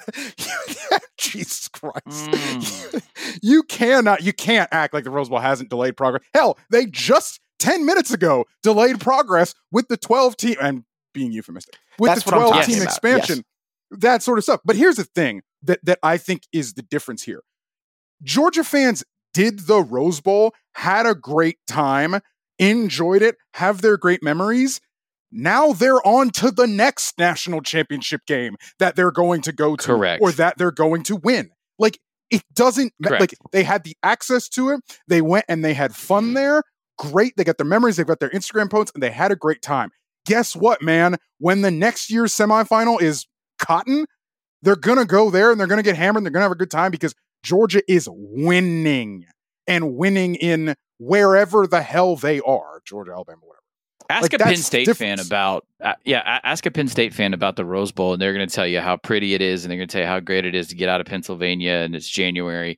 Jesus Christ. You can't act like the Rose Bowl hasn't delayed progress. Hell, they just 10 minutes ago delayed progress with the 12 team, and being euphemistic, with That's the what I'm 12 talking team about. expansion, that sort of stuff. But here's the thing that I think is the difference here. Georgia fans did the Rose Bowl, had a great time, enjoyed it, have their great memories. Now they're on to the next national championship game that they're going to go to, Correct. or that they're going to win. Like, it doesn't, like, they had the access to it. They went and they had fun there. Great. They got their memories. They've got their Instagram posts, and they had a great time. Guess what, man? When the next year's semifinal is Cotton, they're going to go there and they're going to get hammered and they're going to have a good time because Georgia is winning, and winning in wherever the hell they are. Georgia, Alabama, whatever. Ask a Penn State fan about ask a Penn State fan about the Rose Bowl, and they're going to tell you how pretty it is, and they're going to tell you how great it is to get out of Pennsylvania, and it's January.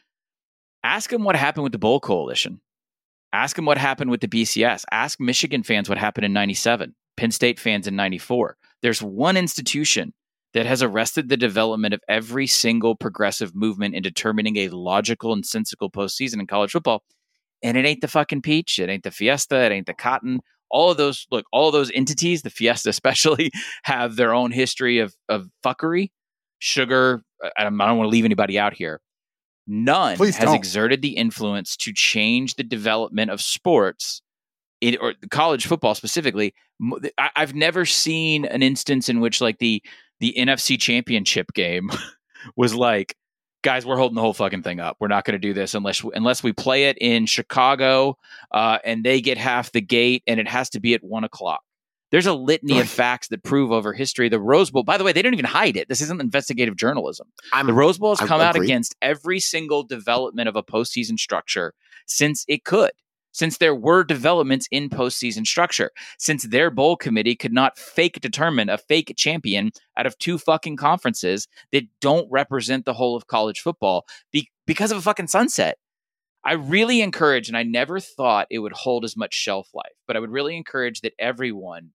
Ask them what happened with the Bowl Coalition. Ask them what happened with the BCS. Ask Michigan fans what happened in 97, Penn State fans in 94. There's one institution that has arrested the development of every single progressive movement in determining a logical and sensical postseason in college football, and it ain't the fucking Peach, it ain't the Fiesta, it ain't the Cotton. All of those entities, the Fiesta especially, have their own history of fuckery, sugar. I don't want to leave anybody out here. None has exerted the influence to change the development of sports, or college football specifically. I've never seen an instance in which, like, the NFC Championship game was like, guys, we're holding the whole fucking thing up. We're not going to do this unless we play it in Chicago and they get half the gate, and it has to be at 1:00. There's a litany of facts that prove over history. The Rose Bowl, by the way, they don't even hide it. This isn't investigative journalism. The Rose Bowl has come out against every single development of a postseason structure since it could. Since there were developments in postseason structure, since their bowl committee could not determine a fake champion out of two fucking conferences that don't represent the whole of college football because of a fucking sunset. I really encourage, and I never thought it would hold as much shelf life, but I would really encourage that everyone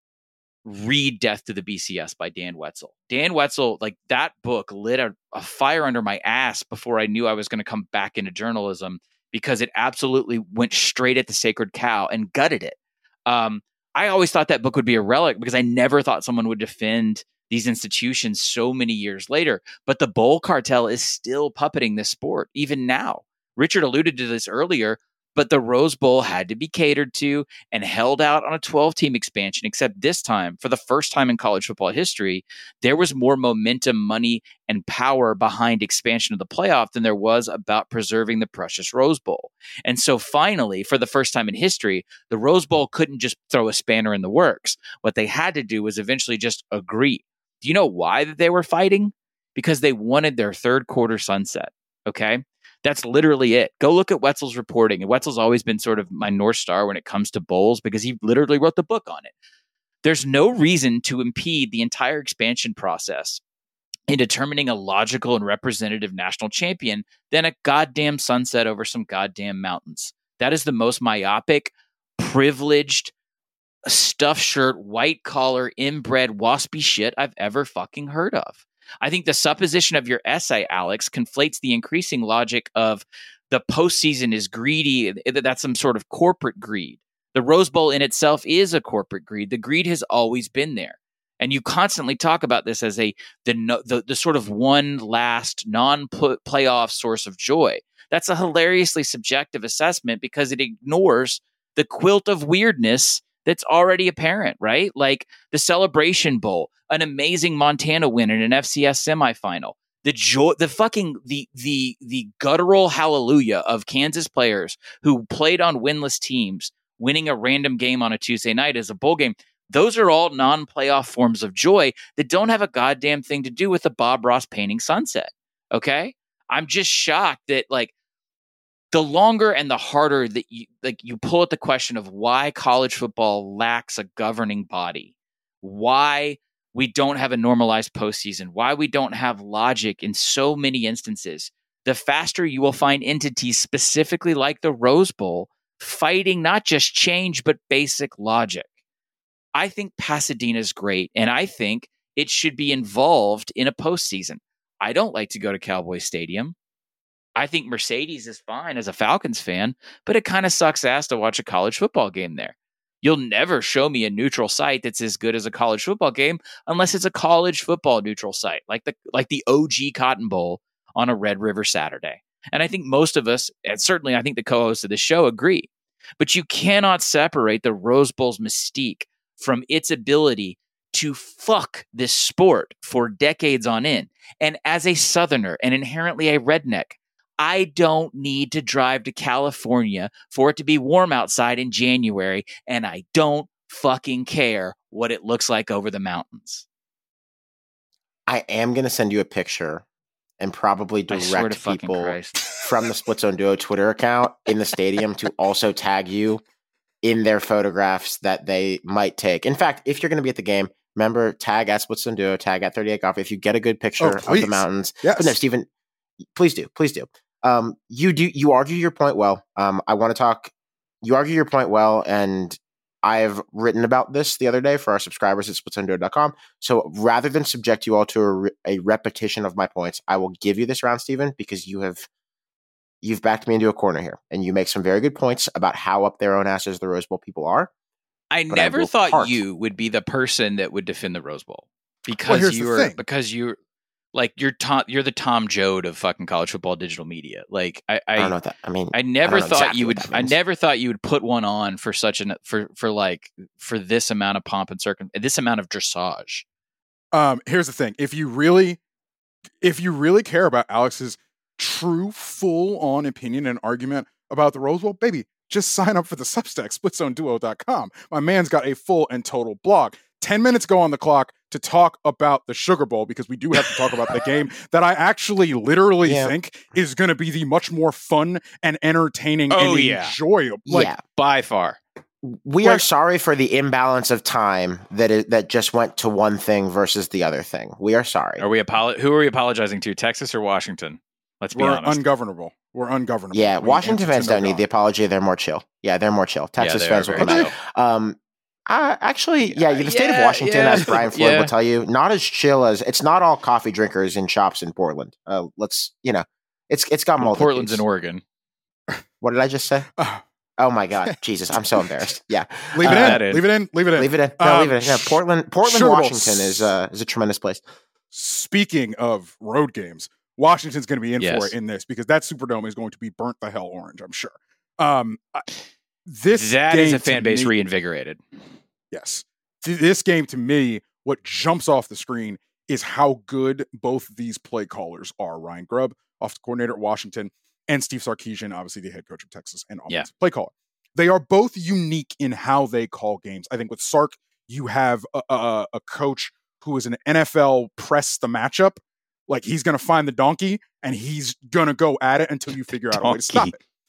read Death to the BCS by Dan Wetzel. Dan Wetzel, like, that book lit a fire under my ass before I knew I was going to come back into journalism, because it absolutely went straight at the sacred cow and gutted it. I always thought that book would be a relic because I never thought someone would defend these institutions so many years later. But the bowl cartel is still puppeting this sport, even now. Richard alluded to this earlier, but the Rose Bowl had to be catered to and held out on a 12-team expansion, except this time, for the first time in college football history, there was more momentum, money, and power behind expansion of the playoff than there was about preserving the precious Rose Bowl. And so finally, for the first time in history, the Rose Bowl couldn't just throw a spanner in the works. What they had to do was eventually just agree. Do you know why that they were fighting? Because they wanted their third quarter sunset, okay? That's literally it. Go look at Wetzel's reporting. And Wetzel's always been sort of my North Star when it comes to bowls, because he literally wrote the book on it. There's no reason to impede the entire expansion process in determining a logical and representative national champion than a goddamn sunset over some goddamn mountains. That is the most myopic, privileged, stuffed shirt, white collar, inbred, waspy shit I've ever fucking heard of. I think the supposition of your essay, Alex, conflates the increasing logic of the postseason is greedy. That's some sort of corporate greed. The Rose Bowl in itself is a corporate greed. The greed has always been there. And you constantly talk about this as the sort of one last non-playoff source of joy. That's a hilariously subjective assessment because it ignores the quilt of weirdness that's already apparent, right? Like the Celebration Bowl, an amazing Montana win in an FCS semifinal. The joy, the guttural hallelujah of Kansas players who played on winless teams, winning a random game on a Tuesday night as a bowl game. Those are all non-playoff forms of joy that don't have a goddamn thing to do with the Bob Ross painting sunset. Okay? I'm just shocked that, like, the longer and the harder that you pull at the question of why college football lacks a governing body, why we don't have a normalized postseason, why we don't have logic in so many instances, the faster you will find entities specifically like the Rose Bowl fighting not just change, but basic logic. I think Pasadena's great, and I think it should be involved in a postseason. I don't like to go to Cowboy Stadium. I think Mercedes is fine as a Falcons fan, but it kind of sucks ass to watch a college football game there. You'll never show me a neutral site that's as good as a college football game unless it's a college football neutral site, like the OG Cotton Bowl on a Red River Saturday. And I think most of us, and certainly I think the co-hosts of the show, agree. But you cannot separate the Rose Bowl's mystique from its ability to fuck this sport for decades on end. And as a Southerner and inherently a redneck, I don't need to drive to California for it to be warm outside in January, and I don't fucking care what it looks like over the mountains. I am going to send you a picture and probably direct people from the Split Zone Duo Twitter account in the stadium to also tag you in their photographs that they might take. In fact, if you're going to be at the game, remember, tag at Split Zone Duo, tag at 38 Golf. If you get a good picture of the mountains. Yes. But no, Stephen, please do. You argue your point well. I want to talk. You argue your point well, and I've written about this the other day for our subscribers at splitzoneduo.com. So rather than subject you all to a repetition of my points, I will give you this round, Stephen, because you've backed me into a corner here, and you make some very good points about how up their own asses the Rose Bowl people are. I never thought you would be the person that would defend the Rose Bowl because you're the Tom Joad of fucking college football digital media. Like I don't know that. I mean, I never thought you would. I never thought you would put one on for such an for this amount of pomp and this amount of dressage. Here's the thing: if you really care about Alex's true, full-on opinion and argument about the Rose Bowl, baby, just sign up for the Substack, splitzoneduo.com. My man's got a full and total blog. 10 minutes go on the clock to talk about the Sugar Bowl, because we do have to talk about the game that I actually literally think is going to be the much more fun and entertaining enjoyable. By far. We are sorry for the imbalance of time that just went to one thing versus the other thing. We are sorry. Who are we apologizing to? Texas or Washington? Let's be honest. We're ungovernable. Yeah, Washington fans don't need the apology. They're more chill. Yeah, they're more chill. Texas fans will come out. The state of Washington, as Brian Floyd will tell you, not as chill as it's not all coffee drinkers in shops in Portland. It's got multiple. Portland's in Oregon. What did I just say? Oh my God, Jesus! I'm so embarrassed. Yeah, leave it in. Leave it in. No, leave it in. Yeah, Portland, Washington is a tremendous place. Speaking of road games, Washington's going to be in for it in this, because that Superdome is going to be burnt the hell orange, I'm sure. That is a fan base reinvigorated. Yes. This game, to me, what jumps off the screen is how good both these play callers are. Ryan Grubb, offensive coordinator at Washington, and Steve Sarkisian, obviously the head coach of Texas and offensive play caller. They are both unique in how they call games. I think with Sark, you have a coach who is an NFL press the matchup. Like, he's going to find the donkey, and he's going to go at it until you figure out a way to stop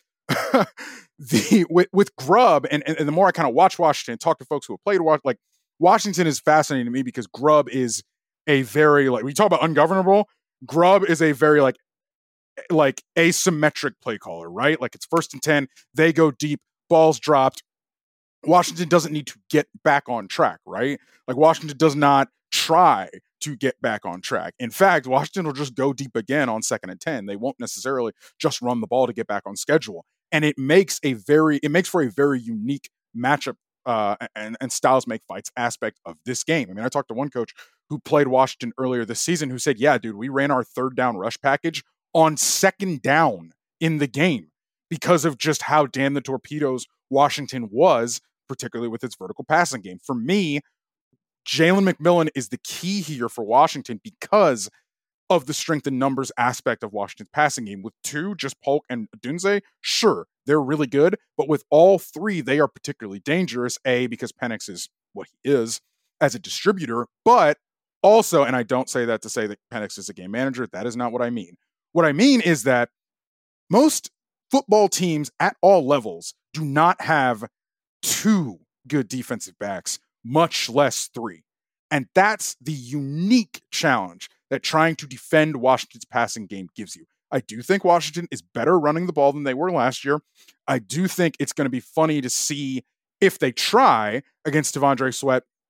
it. With Grubb, and the more I kind of watch Washington, talk to folks who have played Washington is fascinating to me, because Grubb is a very, we talk about ungovernable, Grubb is a very asymmetric play caller, right? Like, it's 1st and 10, they go deep, balls dropped. Washington doesn't need to get back on track, right? Like, Washington does not try to get back on track. In fact, Washington will just go deep again on 2nd and 10. They won't necessarily just run the ball to get back on schedule. And it makes for a very unique matchup and styles make fights aspect of this game. I mean, I talked to one coach who played Washington earlier this season who said, yeah, dude, we ran our 3rd down rush package on 2nd down in the game because of just how damn the torpedoes Washington was, particularly with its vertical passing game. For me, Jalen McMillan is the key here for Washington because of the strength and numbers aspect of Washington's passing game. With 2, just Polk and Dunze, sure, they're really good, but with all 3, they are particularly dangerous, because Penix is what he is as a distributor, but also, and I don't say that to say that Penix is a game manager, that is not what I mean. What I mean is that most football teams at all levels do not have 2 good defensive backs, much less 3. And that's the unique challenge that trying to defend Washington's passing game gives you. I do think Washington is better running the ball than they were last year. I do think it's going to be funny to see if they try against Devondre Sweat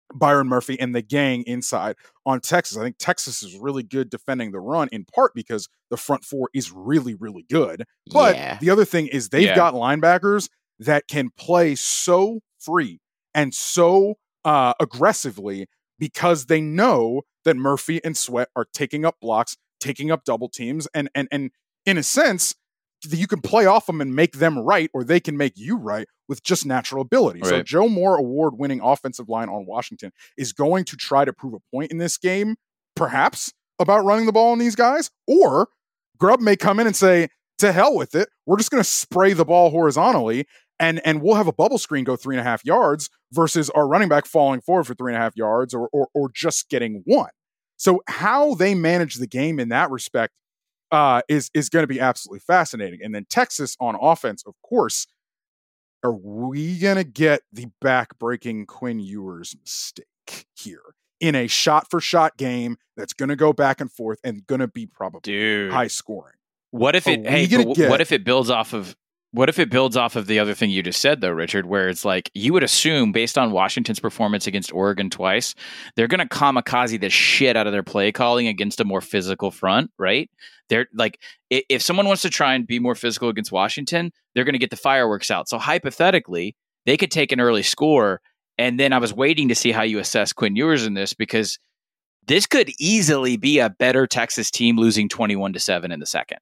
Byron Murphy and the gang inside on Texas. I think Texas is really good defending the run, in part because the front four is really, really good. But the other thing is they've got linebackers that can play so free and so aggressively because they know that Murphy and Sweat are taking up blocks, taking up double teams, and in a sense, you can play off them and make them right, or they can make you right with just natural ability. Right. So Joe Moore award-winning offensive line on Washington is going to try to prove a point in this game, perhaps, about running the ball on these guys, or Grubb may come in and say, to hell with it, we're just going to spray the ball horizontally, and we'll have a bubble screen go 3.5 yards versus our running back falling forward for 3.5 yards or just getting one. So how they manage the game in that respect is going to be absolutely fascinating. And then Texas on offense, of course, are we going to get the back-breaking Quinn Ewers mistake here in a shot-for-shot game that's going to go back and forth and going to be probably high scoring? What if it builds off of the other thing you just said, though, Richard, where it's like you would assume, based on Washington's performance against Oregon twice, they're going to kamikaze the shit out of their play calling against a more physical front, right? They're like, if someone wants to try and be more physical against Washington, they're going to get the fireworks out. So hypothetically, they could take an early score. And then I was waiting to see how you assess Quinn Ewers in this, because this could easily be a better Texas team losing 21-7 in the second.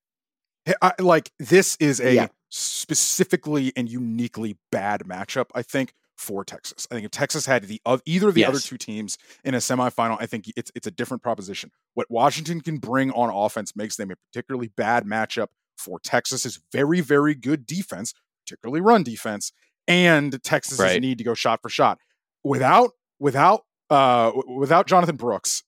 This is a specifically and uniquely bad matchup, I think, for Texas. I think if Texas had either of the other two teams in a semifinal, I think it's a different proposition. What Washington can bring on offense makes them a particularly bad matchup for Texas's very, very good defense, particularly run defense, and Texas's need to go shot for shot. Without Jonathan Brooks,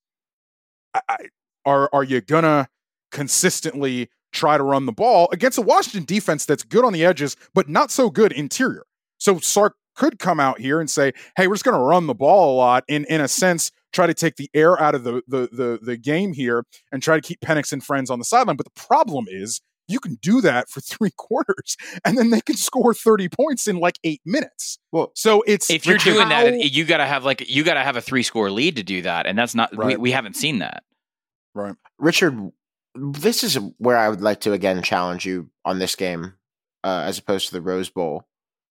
are you gonna consistently try to run the ball against a Washington defense that's good on the edges, but not so good interior? So Sark could come out here and say, hey, we're just going to run the ball a lot, in a sense, try to take the air out of the game here and try to keep Penix and friends on the sideline. But the problem is you can do that for 3 quarters and then they can score 30 points in like 8 minutes. Well, so if you're doing that, you got to have a 3-score lead to do that. And that's not, we haven't seen that. Right. Richard, this is where I would like to again challenge you on this game, as opposed to the Rose Bowl.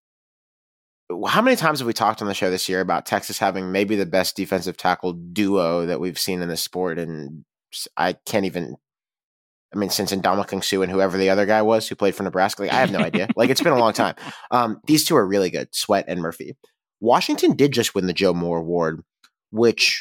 How many times have we talked on the show this year about Texas having maybe the best defensive tackle duo that we've seen in this sport? And I can't even, since Ndamukong Suh and whoever the other guy was who played for Nebraska, I have no idea. It's been a long time. These two are really good, Sweat and Murphy. Washington did just win the Joe Moore Award, which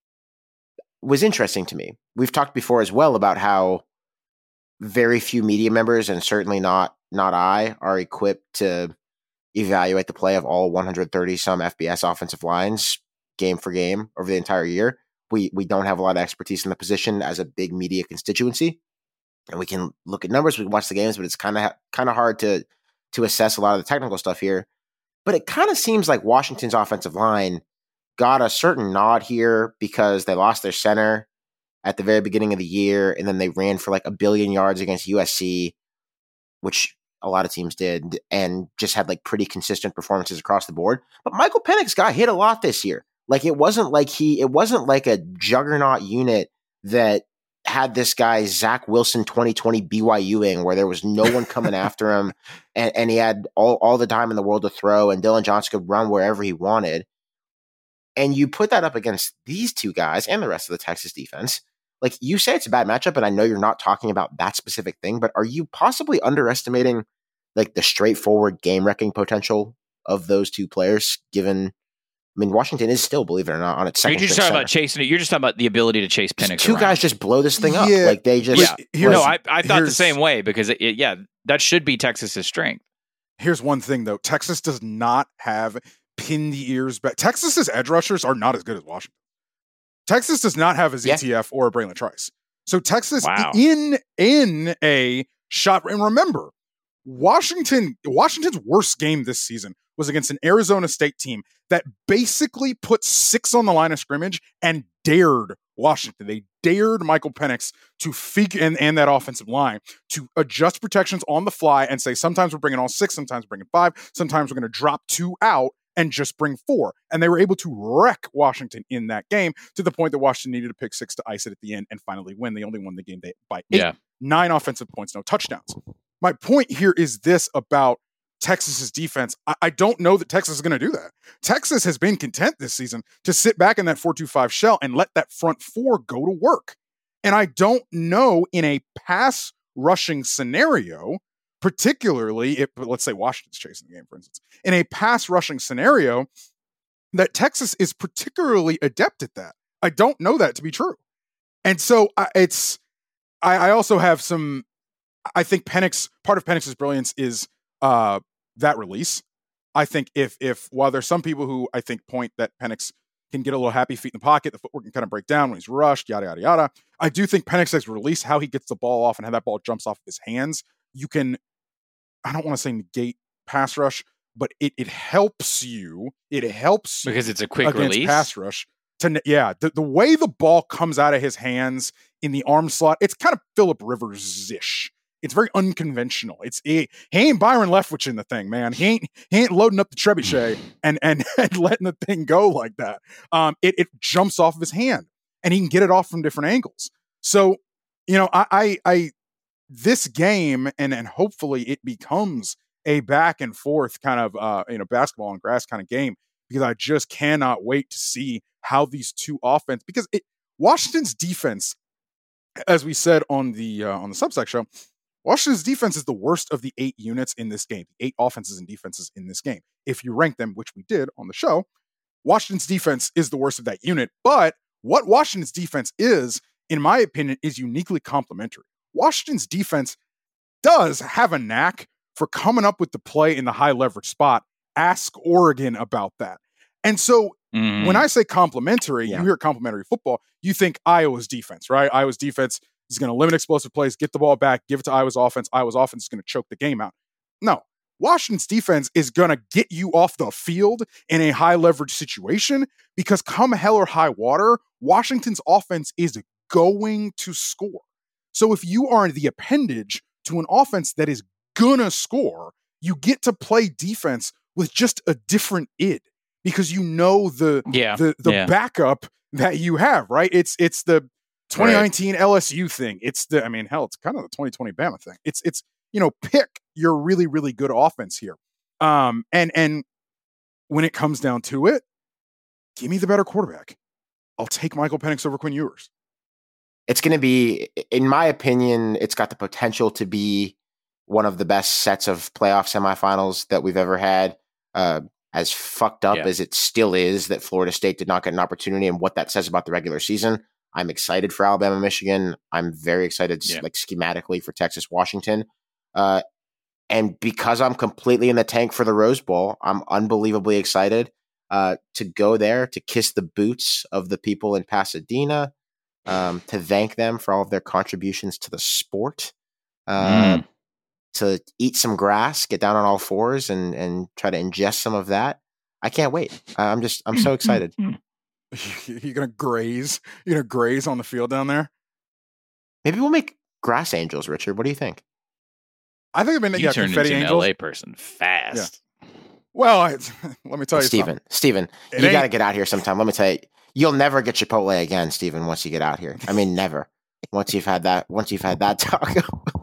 was interesting to me. We've talked before as well about how very few media members, and certainly not I, are equipped to evaluate the play of all 130 some FBS offensive lines game for game over the entire year. We don't have a lot of expertise in the position as a big media constituency, and we can look at numbers, we can watch the games, but it's kind of hard to assess a lot of the technical stuff here. But it kind of seems like Washington's offensive line got a certain nod here because they lost their center at the very beginning of the year, and then they ran for like 1 billion yards against USC, which a lot of teams did, and just had pretty consistent performances across the board. But Michael Penix got hit a lot this year. It wasn't like a juggernaut unit that had this guy Zach Wilson 2020 BYUing where there was no one coming after him, and he had all the time in the world to throw, and Dylan Johnson could run wherever he wanted. And you put that up against these two guys and the rest of the Texas defense. You say it's a bad matchup, and I know you're not talking about that specific thing, but are you possibly underestimating the straightforward game-wrecking potential of those two players, given Washington is still, believe it or not, on its second. You're just talking about chasing it. You're just talking about the ability to chase Penix. Two guys just blow this thing up. They just. No, I thought the same way because that should be Texas's strength. Here's one thing though: Texas does not have pin the ears back. Texas's edge rushers are not as good as Washington. Texas does not have a ZTF or a Braylon Trice. So Texas in a shot, and remember, Washington's worst game this season was against an Arizona State team that basically put 6 on the line of scrimmage and dared Washington. They dared Michael Penix to figure, and that offensive line, to adjust protections on the fly and say, sometimes we're bringing all 6, sometimes we're bringing 5, sometimes we're going to drop 2 out and just bring 4. And they were able to wreck Washington in that game to the point that Washington needed a pick 6 to ice it at the end and finally win. They only won the game by 8. 9 offensive points, no touchdowns. My point here is this about Texas's defense. I don't know that Texas is going to do that. Texas has been content this season to sit back in that 4-2-5 shell and let that front 4 go to work. And I don't know in a pass rushing scenario, particularly if, let's say Washington's chasing the game, for instance, in a pass rushing scenario, that Texas is particularly adept at that. I don't know that to be true. And so I also have some, I think part of Penix's brilliance is that release. I think if while there's some people who I think point that Penix can get a little happy feet in the pocket, the footwork can kind of break down when he's rushed, yada, yada, yada. I do think Penix's release, how he gets the ball off and how that ball jumps off of his hands, you can, I don't want to say negate pass rush, but it helps you. It helps you because it's a quick against release pass rush. The way the ball comes out of his hands in the arm slot, it's kind of Phillip Rivers-ish. It's very unconventional. He ain't Byron Leftwich in the thing, man. He ain't loading up the trebuchet and letting the thing go like that. It jumps off of his hand, and he can get it off from different angles. So, I this game and hopefully it becomes a back and forth kind of basketball on grass kind of game, because I just cannot wait to see how these two offense, because Washington's defense, as we said on the Substack show, Washington's defense is the worst of the 8 units in this game, 8 offenses and defenses in this game. If you rank them, which we did on the show, Washington's defense is the worst of that unit. But what Washington's defense is, in my opinion, is uniquely complementary. Washington's defense does have a knack for coming up with the play in the high leverage spot. Ask Oregon about that. And so when I say complementary, you hear complementary football, you think Iowa's defense, right? Iowa's defense is going to limit explosive plays, get the ball back, give it to Iowa's offense. Iowa's offense is going to choke the game out. No, Washington's defense is going to get you off the field in a high leverage situation, because come hell or high water, Washington's offense is going to score. So if you are the appendage to an offense that is going to score, you get to play defense with just a different id, because you know the backup that you have, right? It's the 2019 LSU thing. It's it's kind of the 2020 Bama thing. It's pick your really, really good offense here. And when it comes down to it, give me the better quarterback. I'll take Michael Penix over Quinn Ewers. It's going to be, in my opinion, it's got the potential to be one of the best sets of playoff semifinals that we've ever had. As fucked up as it still is that Florida State did not get an opportunity, and what that says about the regular season, I'm excited for Alabama, Michigan. I'm very excited, like schematically, for Texas, Washington. And because I'm completely in the tank for the Rose Bowl, I'm unbelievably excited to go there, to kiss the boots of the people in Pasadena, to thank them for all of their contributions to the sport, to eat some grass, get down on all fours, and try to ingest some of that. I can't wait. I'm so excited. You're gonna graze. You're gonna graze on the field down there. Maybe we'll make grass angels, Richard. What do you think? I think you turned into an LA person fast. Yeah. Well, let me tell you, Steven, you got to get out here sometime. Let me tell you, you'll never get Chipotle again, Steven. Once you get out here, I mean, never. Once you've had that taco.